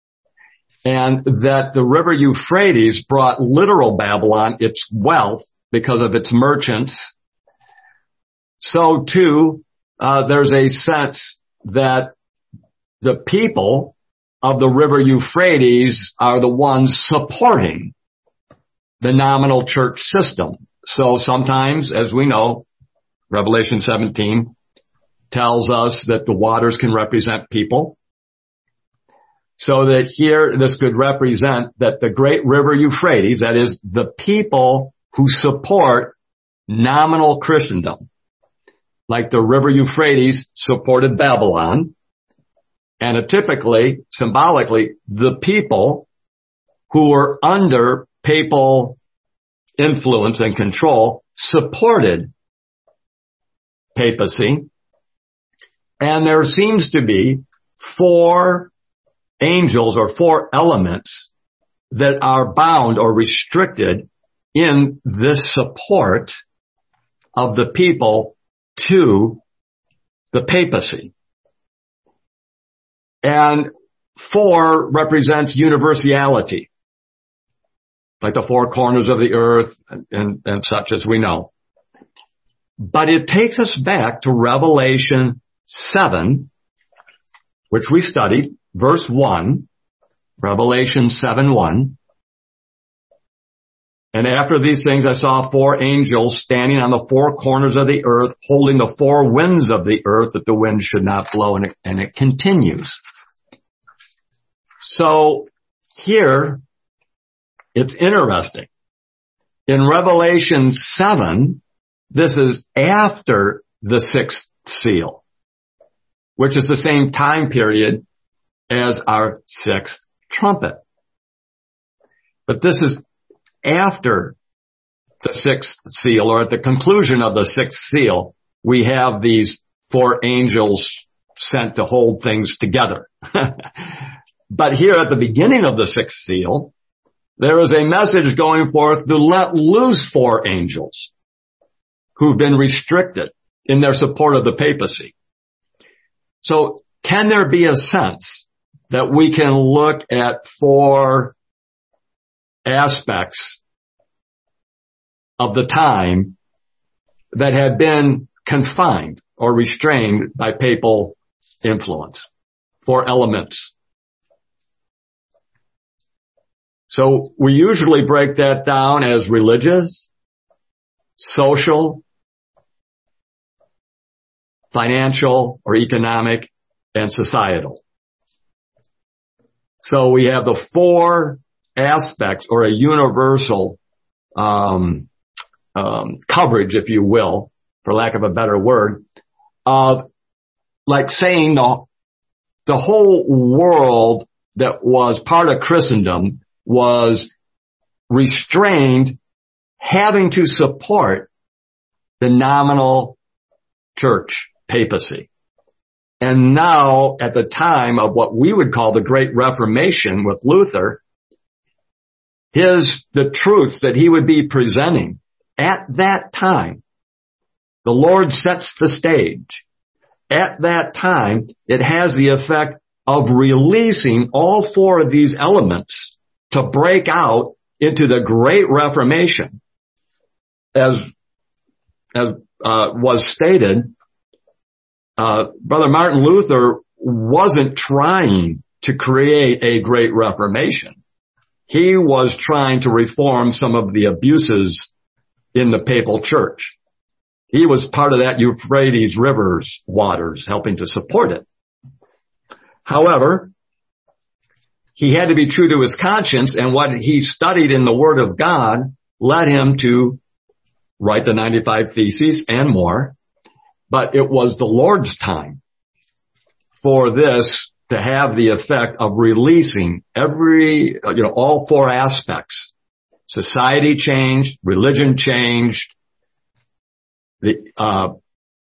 And that the river Euphrates brought literal Babylon its wealth, because of its merchants, so too, there's a sense that the people of the river Euphrates are the ones supporting the nominal church system. So sometimes, as we know, Revelation 17 tells us that the waters can represent people. So that here, this could represent that the great river Euphrates, that is, the people who support nominal Christendom, like the river Euphrates supported Babylon, and typically, symbolically, the people who were under papal influence and control supported papacy. And there seems to be 4 angels or 4 elements that are bound or restricted in this support of the people to the papacy. And 4 represents universality, like the 4 corners of the earth and such as we know. But it takes us back to Revelation 7, which we studied, verse 1, Revelation 7:1. And after these things I saw 4 angels standing on the 4 corners of the earth, holding the 4 winds of the earth, that the wind should not blow, and it continues. So here, it's interesting. In Revelation 7, this is after the 6th seal, which is the same time period as our 6th trumpet. But this is after the 6th seal, or at the conclusion of the 6th seal, we have these 4 angels sent to hold things together. But here at the beginning of the 6th seal, there is a message going forth to let loose 4 angels who've been restricted in their support of the papacy. So can there be a sense that we can look at 4 aspects of the time that had been confined or restrained by papal influence? 4 elements. So we usually break that down as religious, social, financial or economic, and societal. So we have the 4 aspects, or a universal coverage, if you will, for lack of a better word, of like saying the whole world that was part of Christendom was restrained, having to support the nominal church, papacy. And now, at the time of what we would call the Great Reformation with Luther, the truths that he would be presenting at that time, the Lord sets the stage. At that time, it has the effect of releasing all 4 of these elements to break out into the Great Reformation. As was stated, Brother Martin Luther wasn't trying to create a Great Reformation. He was trying to reform some of the abuses in the papal church. He was part of that Euphrates River's waters, helping to support it. However, he had to be true to his conscience, and what he studied in the Word of God led him to write the 95 Theses and more. But it was the Lord's time for this to have the effect of releasing all 4 aspects. Society changed, religion changed, the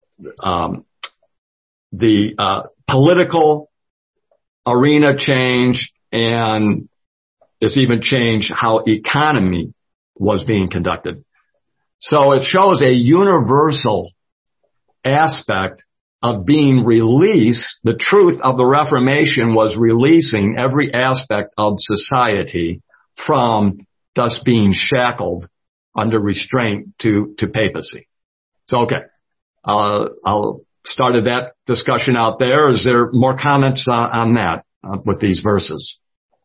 political arena changed, and it's even changed how economy was being conducted. So it shows a universal aspect of being released. The truth of the Reformation was releasing every aspect of society from thus being shackled under restraint to papacy. So, okay. I'll started that discussion out there. Is there more comments on that with these verses?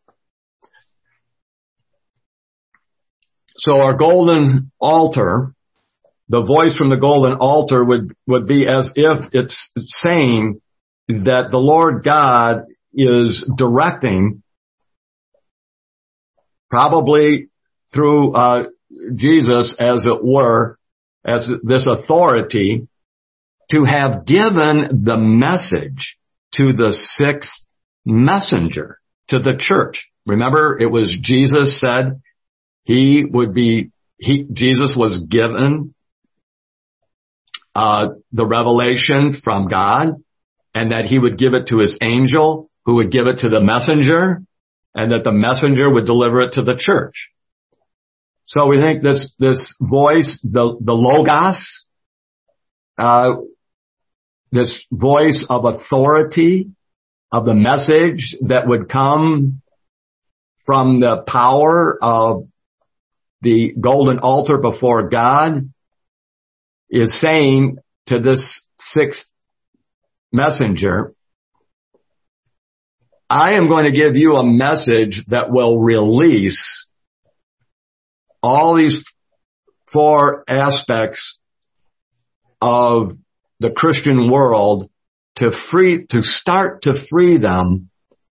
So our golden altar, the voice from the golden altar would be as if it's saying that the Lord God is directing, probably through Jesus, as it were, as this authority, to have given the message to the sixth messenger, to the church. Remember, it was Jesus said Jesus was given the revelation from God, and that he would give it to his angel, who would give it to the messenger, and that the messenger would deliver it to the church. So we think this voice, the Logos, this voice of authority, of the message that would come from the power of the golden altar before God, is saying to this sixth messenger, I am going to give you a message that will release all these four aspects of the Christian world to start to free them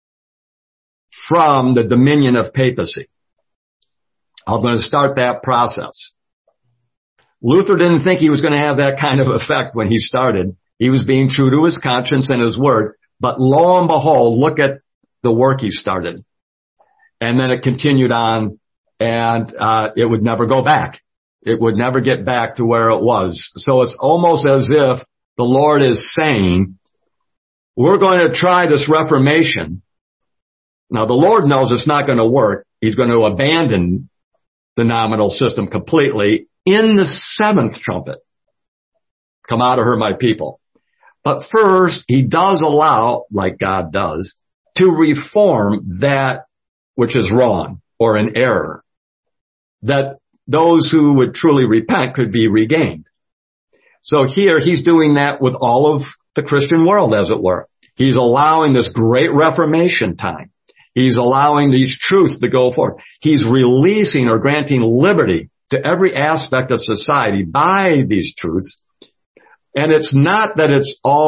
from the dominion of papacy. I'm going to start that process. Luther didn't think he was going to have that kind of effect when he started. He was being true to his conscience and his word. But lo and behold, look at the work he started. And then it continued on, and it would never go back. It would never get back to where it was. So it's almost as if the Lord is saying, we're going to try this Reformation. Now, the Lord knows it's not going to work. He's going to abandon the nominal system completely in the seventh trumpet. Come out of her, my people. But first, he does allow, like God does, to reform that which is wrong or an error, that those who would truly repent could be regained. So here, he's doing that with all of the Christian world, as it were. He's allowing this great Reformation time. He's allowing these truths to go forth. He's releasing or granting liberty to every aspect of society by these truths. And it's not that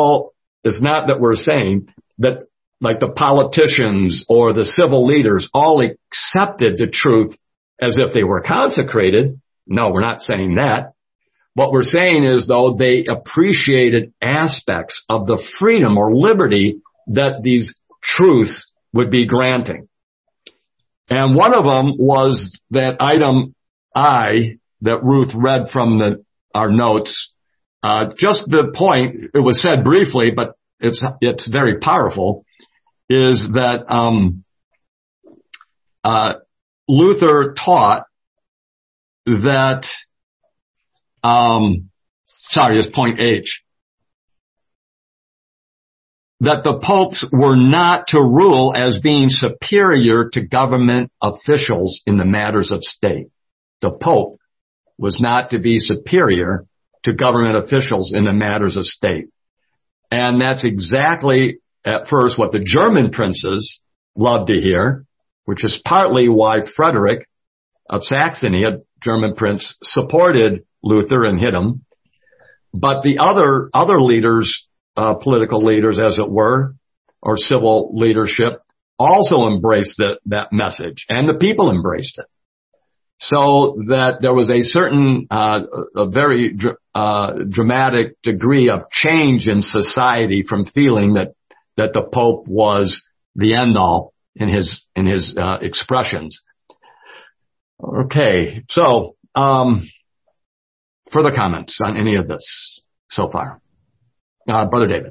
we're saying that like the politicians or the civil leaders all accepted the truth as if they were consecrated. No, we're not saying that. What we're saying is, though, they appreciated aspects of the freedom or liberty that these truths would be granting. And one of them was that item I that Ruth read from our notes. Just the point, it was said briefly, but it's very powerful, is that Luther taught that it's point H, that the popes were not to rule as being superior to government officials in the matters of state. The pope was not to be superior to government officials in the matters of state. And that's exactly, at first, what the German princes loved to hear, which is partly why Frederick of Saxony, a German prince, supported Luther and hit him. But the other leaders, political leaders, as it were, or civil leadership, also embraced that message, and the people embraced it. So that there was a certain, a very dramatic degree of change in society from feeling that the Pope was the end all in his expressions. Okay, so further comments on any of this so far, Brother David.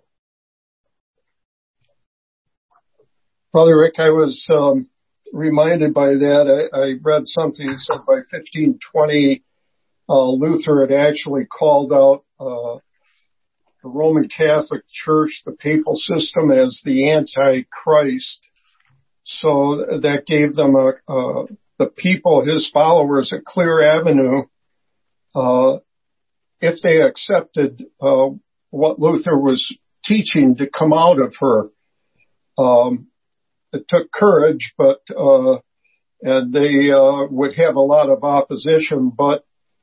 Brother Rick, I was reminded by that. I read something that said by 1520, Luther had actually called out the Roman Catholic Church, the papal system, as the Antichrist. So that gave them the people, his followers at Clear Avenue, if they accepted what Luther was teaching to come out of her. It took courage, but and they would have a lot of opposition, but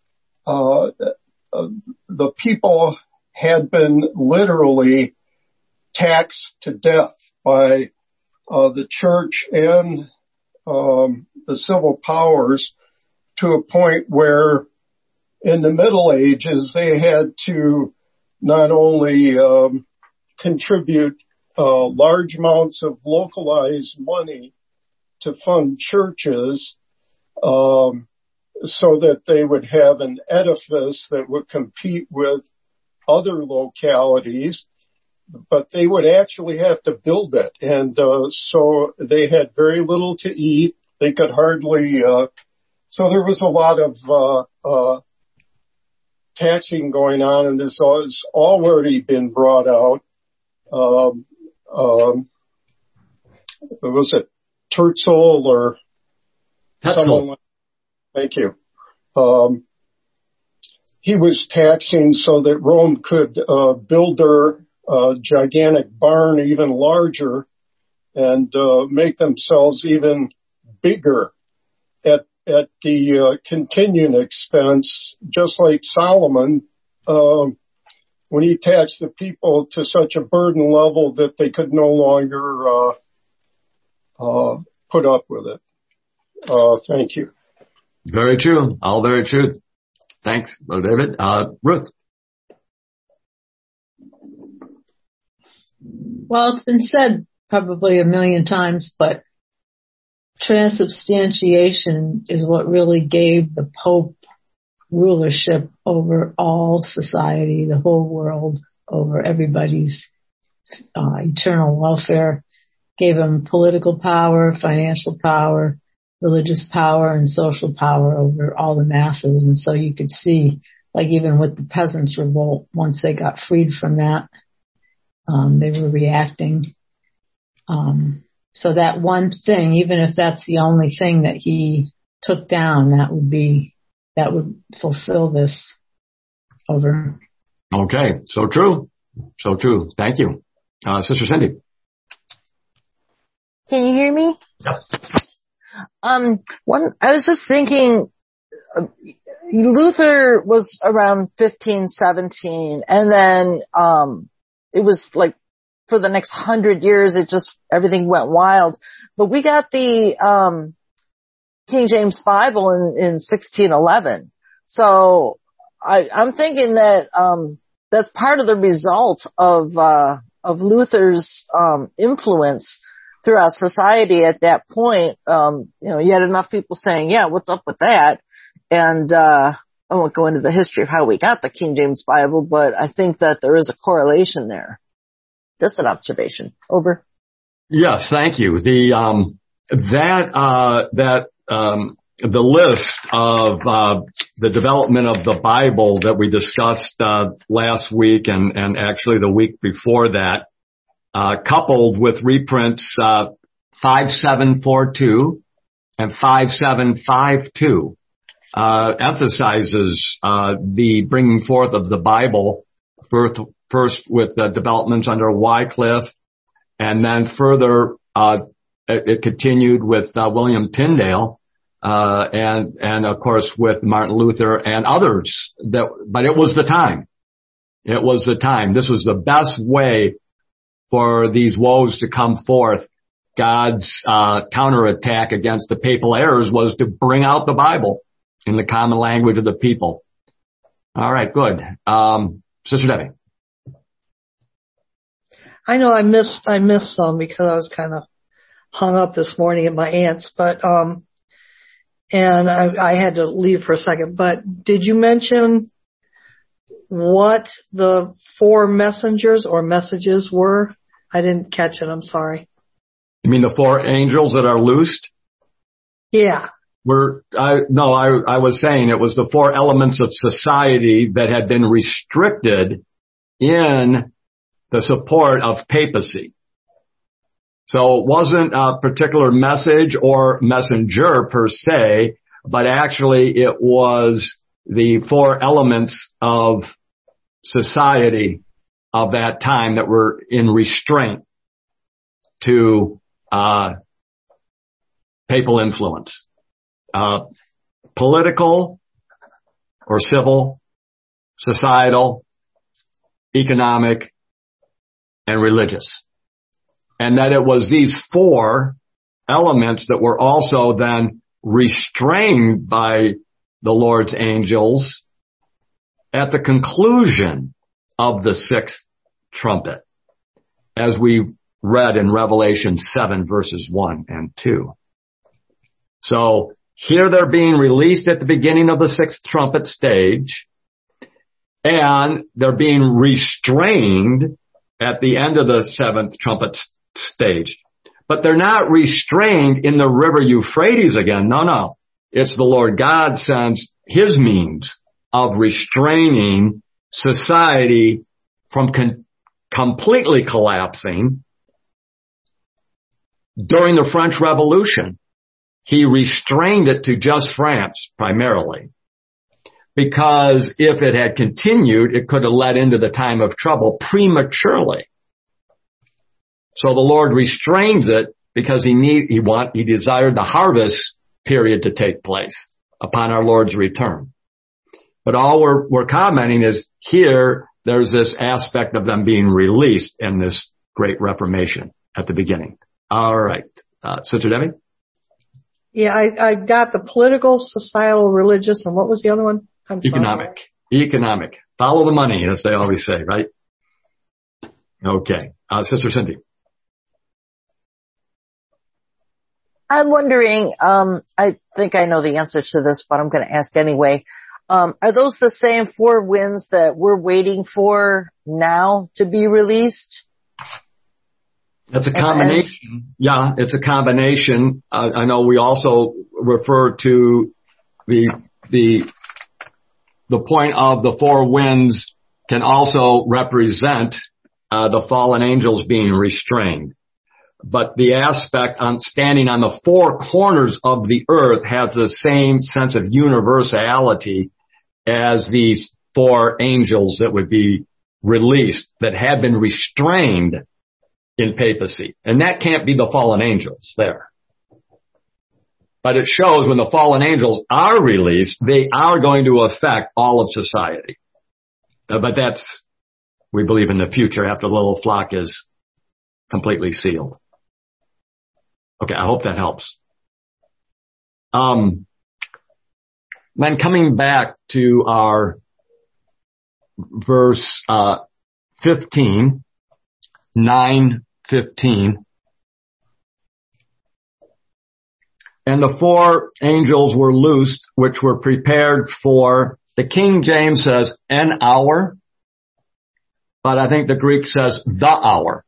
the people had been literally taxed to death by the church and the civil powers, to a point where in the Middle Ages they had to not only contribute large amounts of localized money to fund churches, so that they would have an edifice that would compete with other localities, but they would actually have to build it. And so they had very little to eat. They could hardly, so there was a lot of taxing going on, and this has already been brought out. Was it Tertzel or someone like? Thank you. He was taxing so that Rome could build their gigantic barn even larger and make themselves even bigger at the continuing expense, just like Solomon, when he taxed the people to such a burden level that they could no longer put up with it. Thank you. Very true. All very true. Thanks, David. Ruth. Well, it's been said probably a million times, but transubstantiation is what really gave the Pope rulership over all society, the whole world, over everybody's eternal welfare, gave him political power, financial power, religious power, and social power over all the masses. And so you could see, like even with the peasants' revolt, once they got freed from that, they were reacting. So that one thing, even if that's the only thing that he took down, that would fulfill this over. Okay. So true. So true. Thank you. Sister Cindy. Can you hear me? Yes. I was just thinking, Luther was around 15, 17, and then, it was like for the next 100 years, everything went wild. But we got the, King James Bible in 1611. So I'm thinking that, that's part of the result of Luther's, influence throughout society at that point. You had enough people saying, yeah, what's up with that? And, I won't go into the history of how we got the King James Bible, but I think that there is a correlation there. Just an observation. Over. Yes, thank you. The list of the development of the Bible that we discussed last week and actually the week before that, coupled with reprints 5742 and 5752, emphasizes the bringing forth of the Bible first with the developments under Wycliffe, and then further it continued with William Tyndale, and of course with Martin Luther and others. But it was the time. It was the time. This was the best way for these woes to come forth. God's counterattack against the papal errors was to bring out the Bible in the common language of the people. All right, good. Sister Debbie. I know I missed some because I was kind of hung up this morning at my aunt's, but, and I had to leave for a second, but did you mention what the 4 messengers or messages were? I didn't catch it. I'm sorry. You mean the 4 angels that are loosed? Yeah. I was saying it was the 4 elements of society that had been restricted in the support of papacy. So it wasn't a particular message or messenger per se, but actually it was the four elements of society of that time that were in restraint to papal influence. Political or civil, societal, economic, and religious. And that it was these four elements that were also then restrained by the Lord's angels at the conclusion of the sixth trumpet, as we read in Revelation 7 verses 1 and 2. So here they're being released at the beginning of the sixth trumpet stage, and they're being restrained at the end of the seventh trumpet stage. But they're not restrained in the river Euphrates again. No. It's the Lord God sends his means of restraining society from completely collapsing during the French Revolution. He restrained it to just France primarily, because if it had continued, it could have led into the time of trouble prematurely. So the Lord restrains it because he desired the harvest period to take place upon our Lord's return. But all we're commenting is here there's this aspect of them being released in this great Reformation at the beginning. All right. Sister Debbie? Yeah, I got the political, societal, religious, and what was the other one? Economic. Follow the money, as they always say, right? Okay. Sister Cindy. I'm wondering, I think I know the answer to this, but I'm going to ask anyway. Are those the same four winds that we're waiting for now to be released? It's a combination. Yeah, it's a combination. I know we also refer to the point of the four winds can also represent the fallen angels being restrained. But the aspect on standing on the four corners of the earth has the same sense of universality as these four angels that would be released that had been restrained in papacy. And that can't be the fallen angels there. But it shows when the fallen angels are released, they are going to affect all of society. But that's, we believe, in the future after the little flock is completely sealed. Okay, I hope that helps. Then coming back to our verse 15, 9:15. And the four angels were loosed, which were prepared for, the King James says, an hour, but I think the Greek says the hour.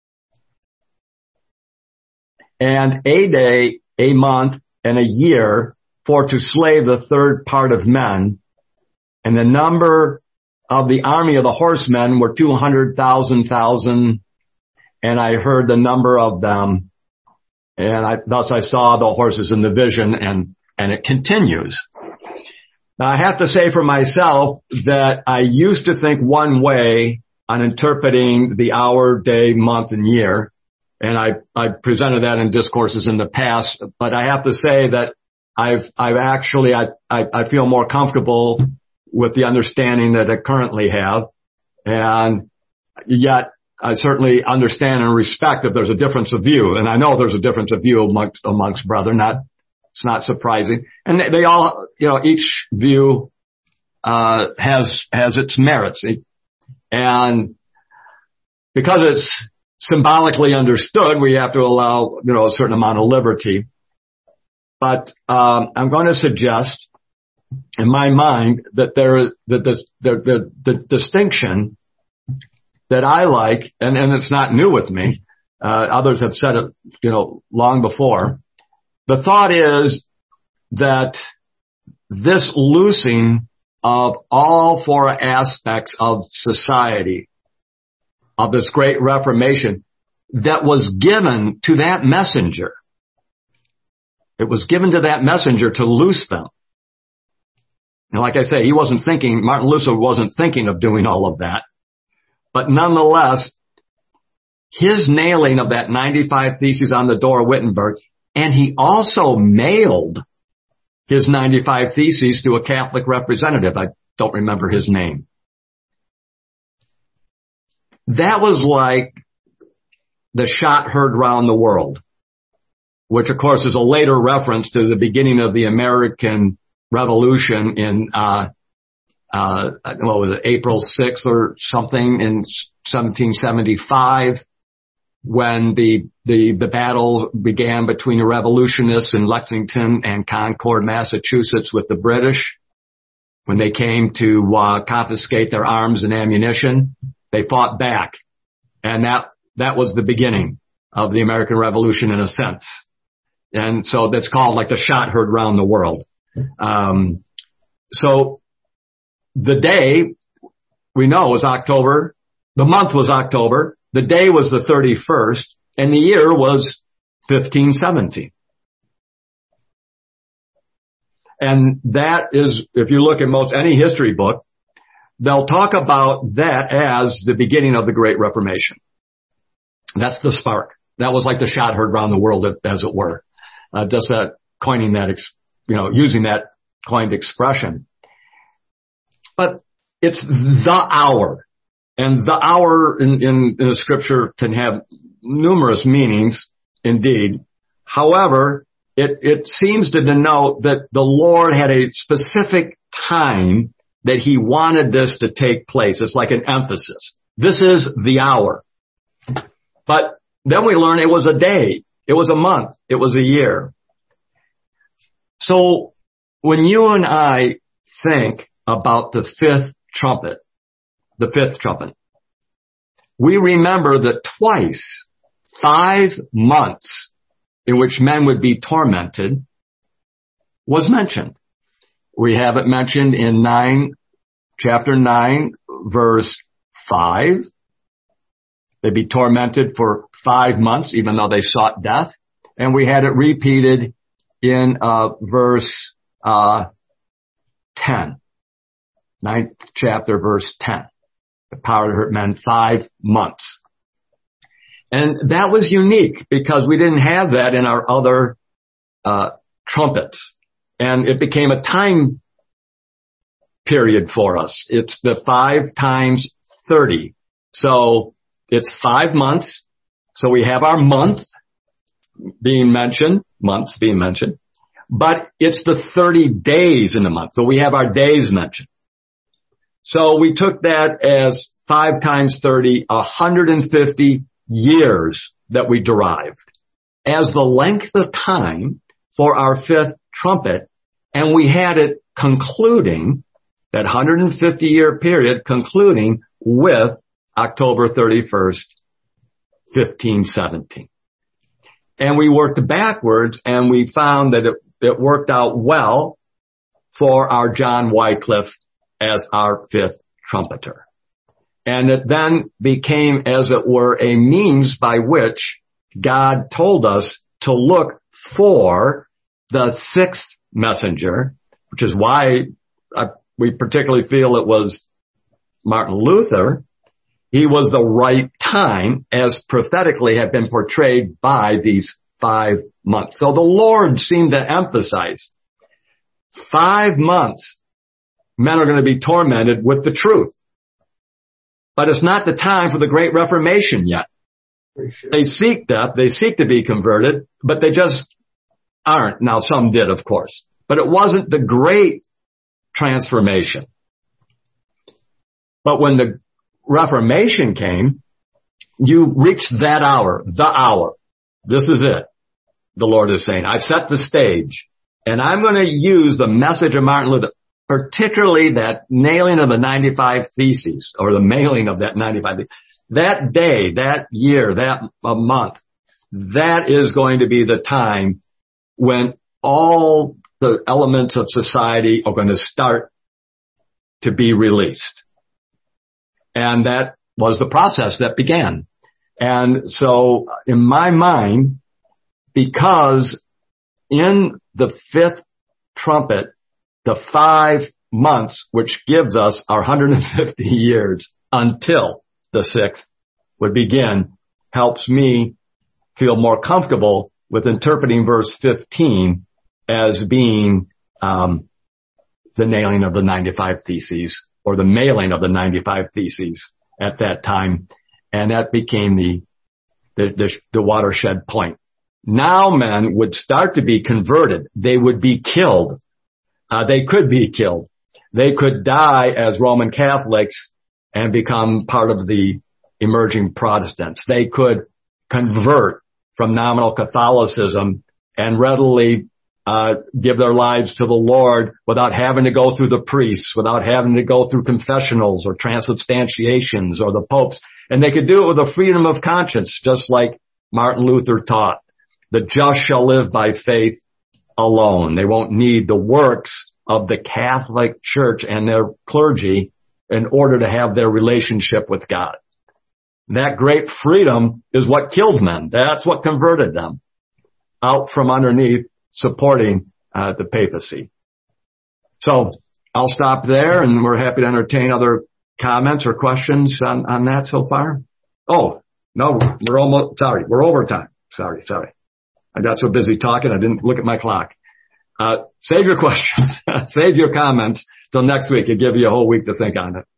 And a day, a month, and a year, for to slay the third part of men. And the number of the army of the horsemen were 200,000, and I heard the number of them. And thus I saw the horses in the vision, and it continues. Now I have to say for myself that I used to think one way on interpreting the hour, day, month, and year. And I presented that in discourses in the past, but I have to say that I feel more comfortable with the understanding that I currently have. And yet I certainly understand and respect if there's a difference of view. And I know there's a difference of view amongst brethren. It's not surprising. And they all, each view, has its merits. And because it's symbolically understood, we have to allow, a certain amount of liberty. But, I'm going to suggest in my mind that the distinction that I like, and it's not new with me, others have said it, long before. The thought is that this loosing of all four aspects of society, of this great Reformation, that was given to that messenger. It was given to that messenger to loose them. And like I say, Martin Luther wasn't thinking of doing all of that. But nonetheless, his nailing of that 95 Theses on the door of Wittenberg, and he also mailed his 95 Theses to a Catholic representative. I don't remember his name. That was like the shot heard round the world, which of course is a later reference to the beginning of the American Revolution in, April 6th or something in 1775, when the battle began between the revolutionists in Lexington and Concord, Massachusetts with the British. When they came to confiscate their arms and ammunition, they fought back. And that was the beginning of the American Revolution in a sense. And so that's called like the shot heard round the world. So the day we know was October, the month was October, the day was the 31st, and the year was 1517. And that is, if you look at any history book, they'll talk about that as the beginning of the Great Reformation. That's the spark. That was like the shot heard round the world, as it were. Just coining that, using that coined expression. But it's the hour. And the hour in the scripture can have numerous meanings, indeed. However, it seems to denote that the Lord had a specific time that he wanted this to take place. It's like an emphasis. This is the hour. But then we learn it was a day. It was a month. It was a year. So when you and I think about the fifth trumpet, we remember that twice, 5 months in which men would be tormented was mentioned. We have it mentioned in chapter 9, verse 5. They'd be tormented for 5 months, even though they sought death. And we had it repeated in verse 10. 9th chapter, verse 10. The power to hurt men 5 months. And that was unique because we didn't have that in our other trumpets. And it became a time period for us. It's the 5 times 30. So it's 5 months. So we have our months being mentioned, but it's the 30 days in the month. So we have our days mentioned. So we took that as 5 times 30, 150 years that we derived as the length of time for our fifth trumpet. And we had it concluding, that 150-year period concluding with October 31st, 1517. And we worked backwards and we found that it worked out well for our John Wycliffe as our fifth trumpeter. And it then became, as it were, a means by which God told us to look for the sixth messenger, which is why we particularly feel it was Martin Luther. He was the right time, as prophetically had been portrayed by these 5 months. So the Lord seemed to emphasize 5 months men are going to be tormented with the truth. But it's not the time for the Great Reformation yet. Sure. They seek death, they seek to be converted, but they just aren't. Now some did, of course. But it wasn't the great transformation. But when the Reformation came, you reached that hour, the hour. This is it. The Lord is saying, I've set the stage, and I'm going to use the message of Martin Luther, particularly that nailing of the 95 Theses, or the mailing of that 95 Theses. That day, that year, that month, that is going to be the time when all the elements of society are going to start to be released. And that was the process that began. And so in my mind, because in the fifth trumpet, the 5 months, which gives us our 150 years until the 6th would begin, helps me feel more comfortable with interpreting verse 15 as being the nailing of the 95 Theses, or the mailing of the 95 Theses at that time. And that became the watershed point. Now men would start to be converted. They would be killed. They could be killed. They could die as Roman Catholics and become part of the emerging Protestants. They could convert from nominal Catholicism and readily give their lives to the Lord without having to go through the priests, without having to go through confessionals or transubstantiations or the popes. And they could do it with a freedom of conscience, just like Martin Luther taught. The just shall live by faith alone. They won't need the works of the Catholic Church and their clergy in order to have their relationship with God. That great freedom is what killed men. That's what converted them out from underneath supporting the papacy. So I'll stop there, and we're happy to entertain other comments or questions on that so far. Oh, no, we're over time. Sorry. I got so busy talking, I didn't look at my clock. Save your questions, save your comments till next week. It'll give you a whole week to think on it.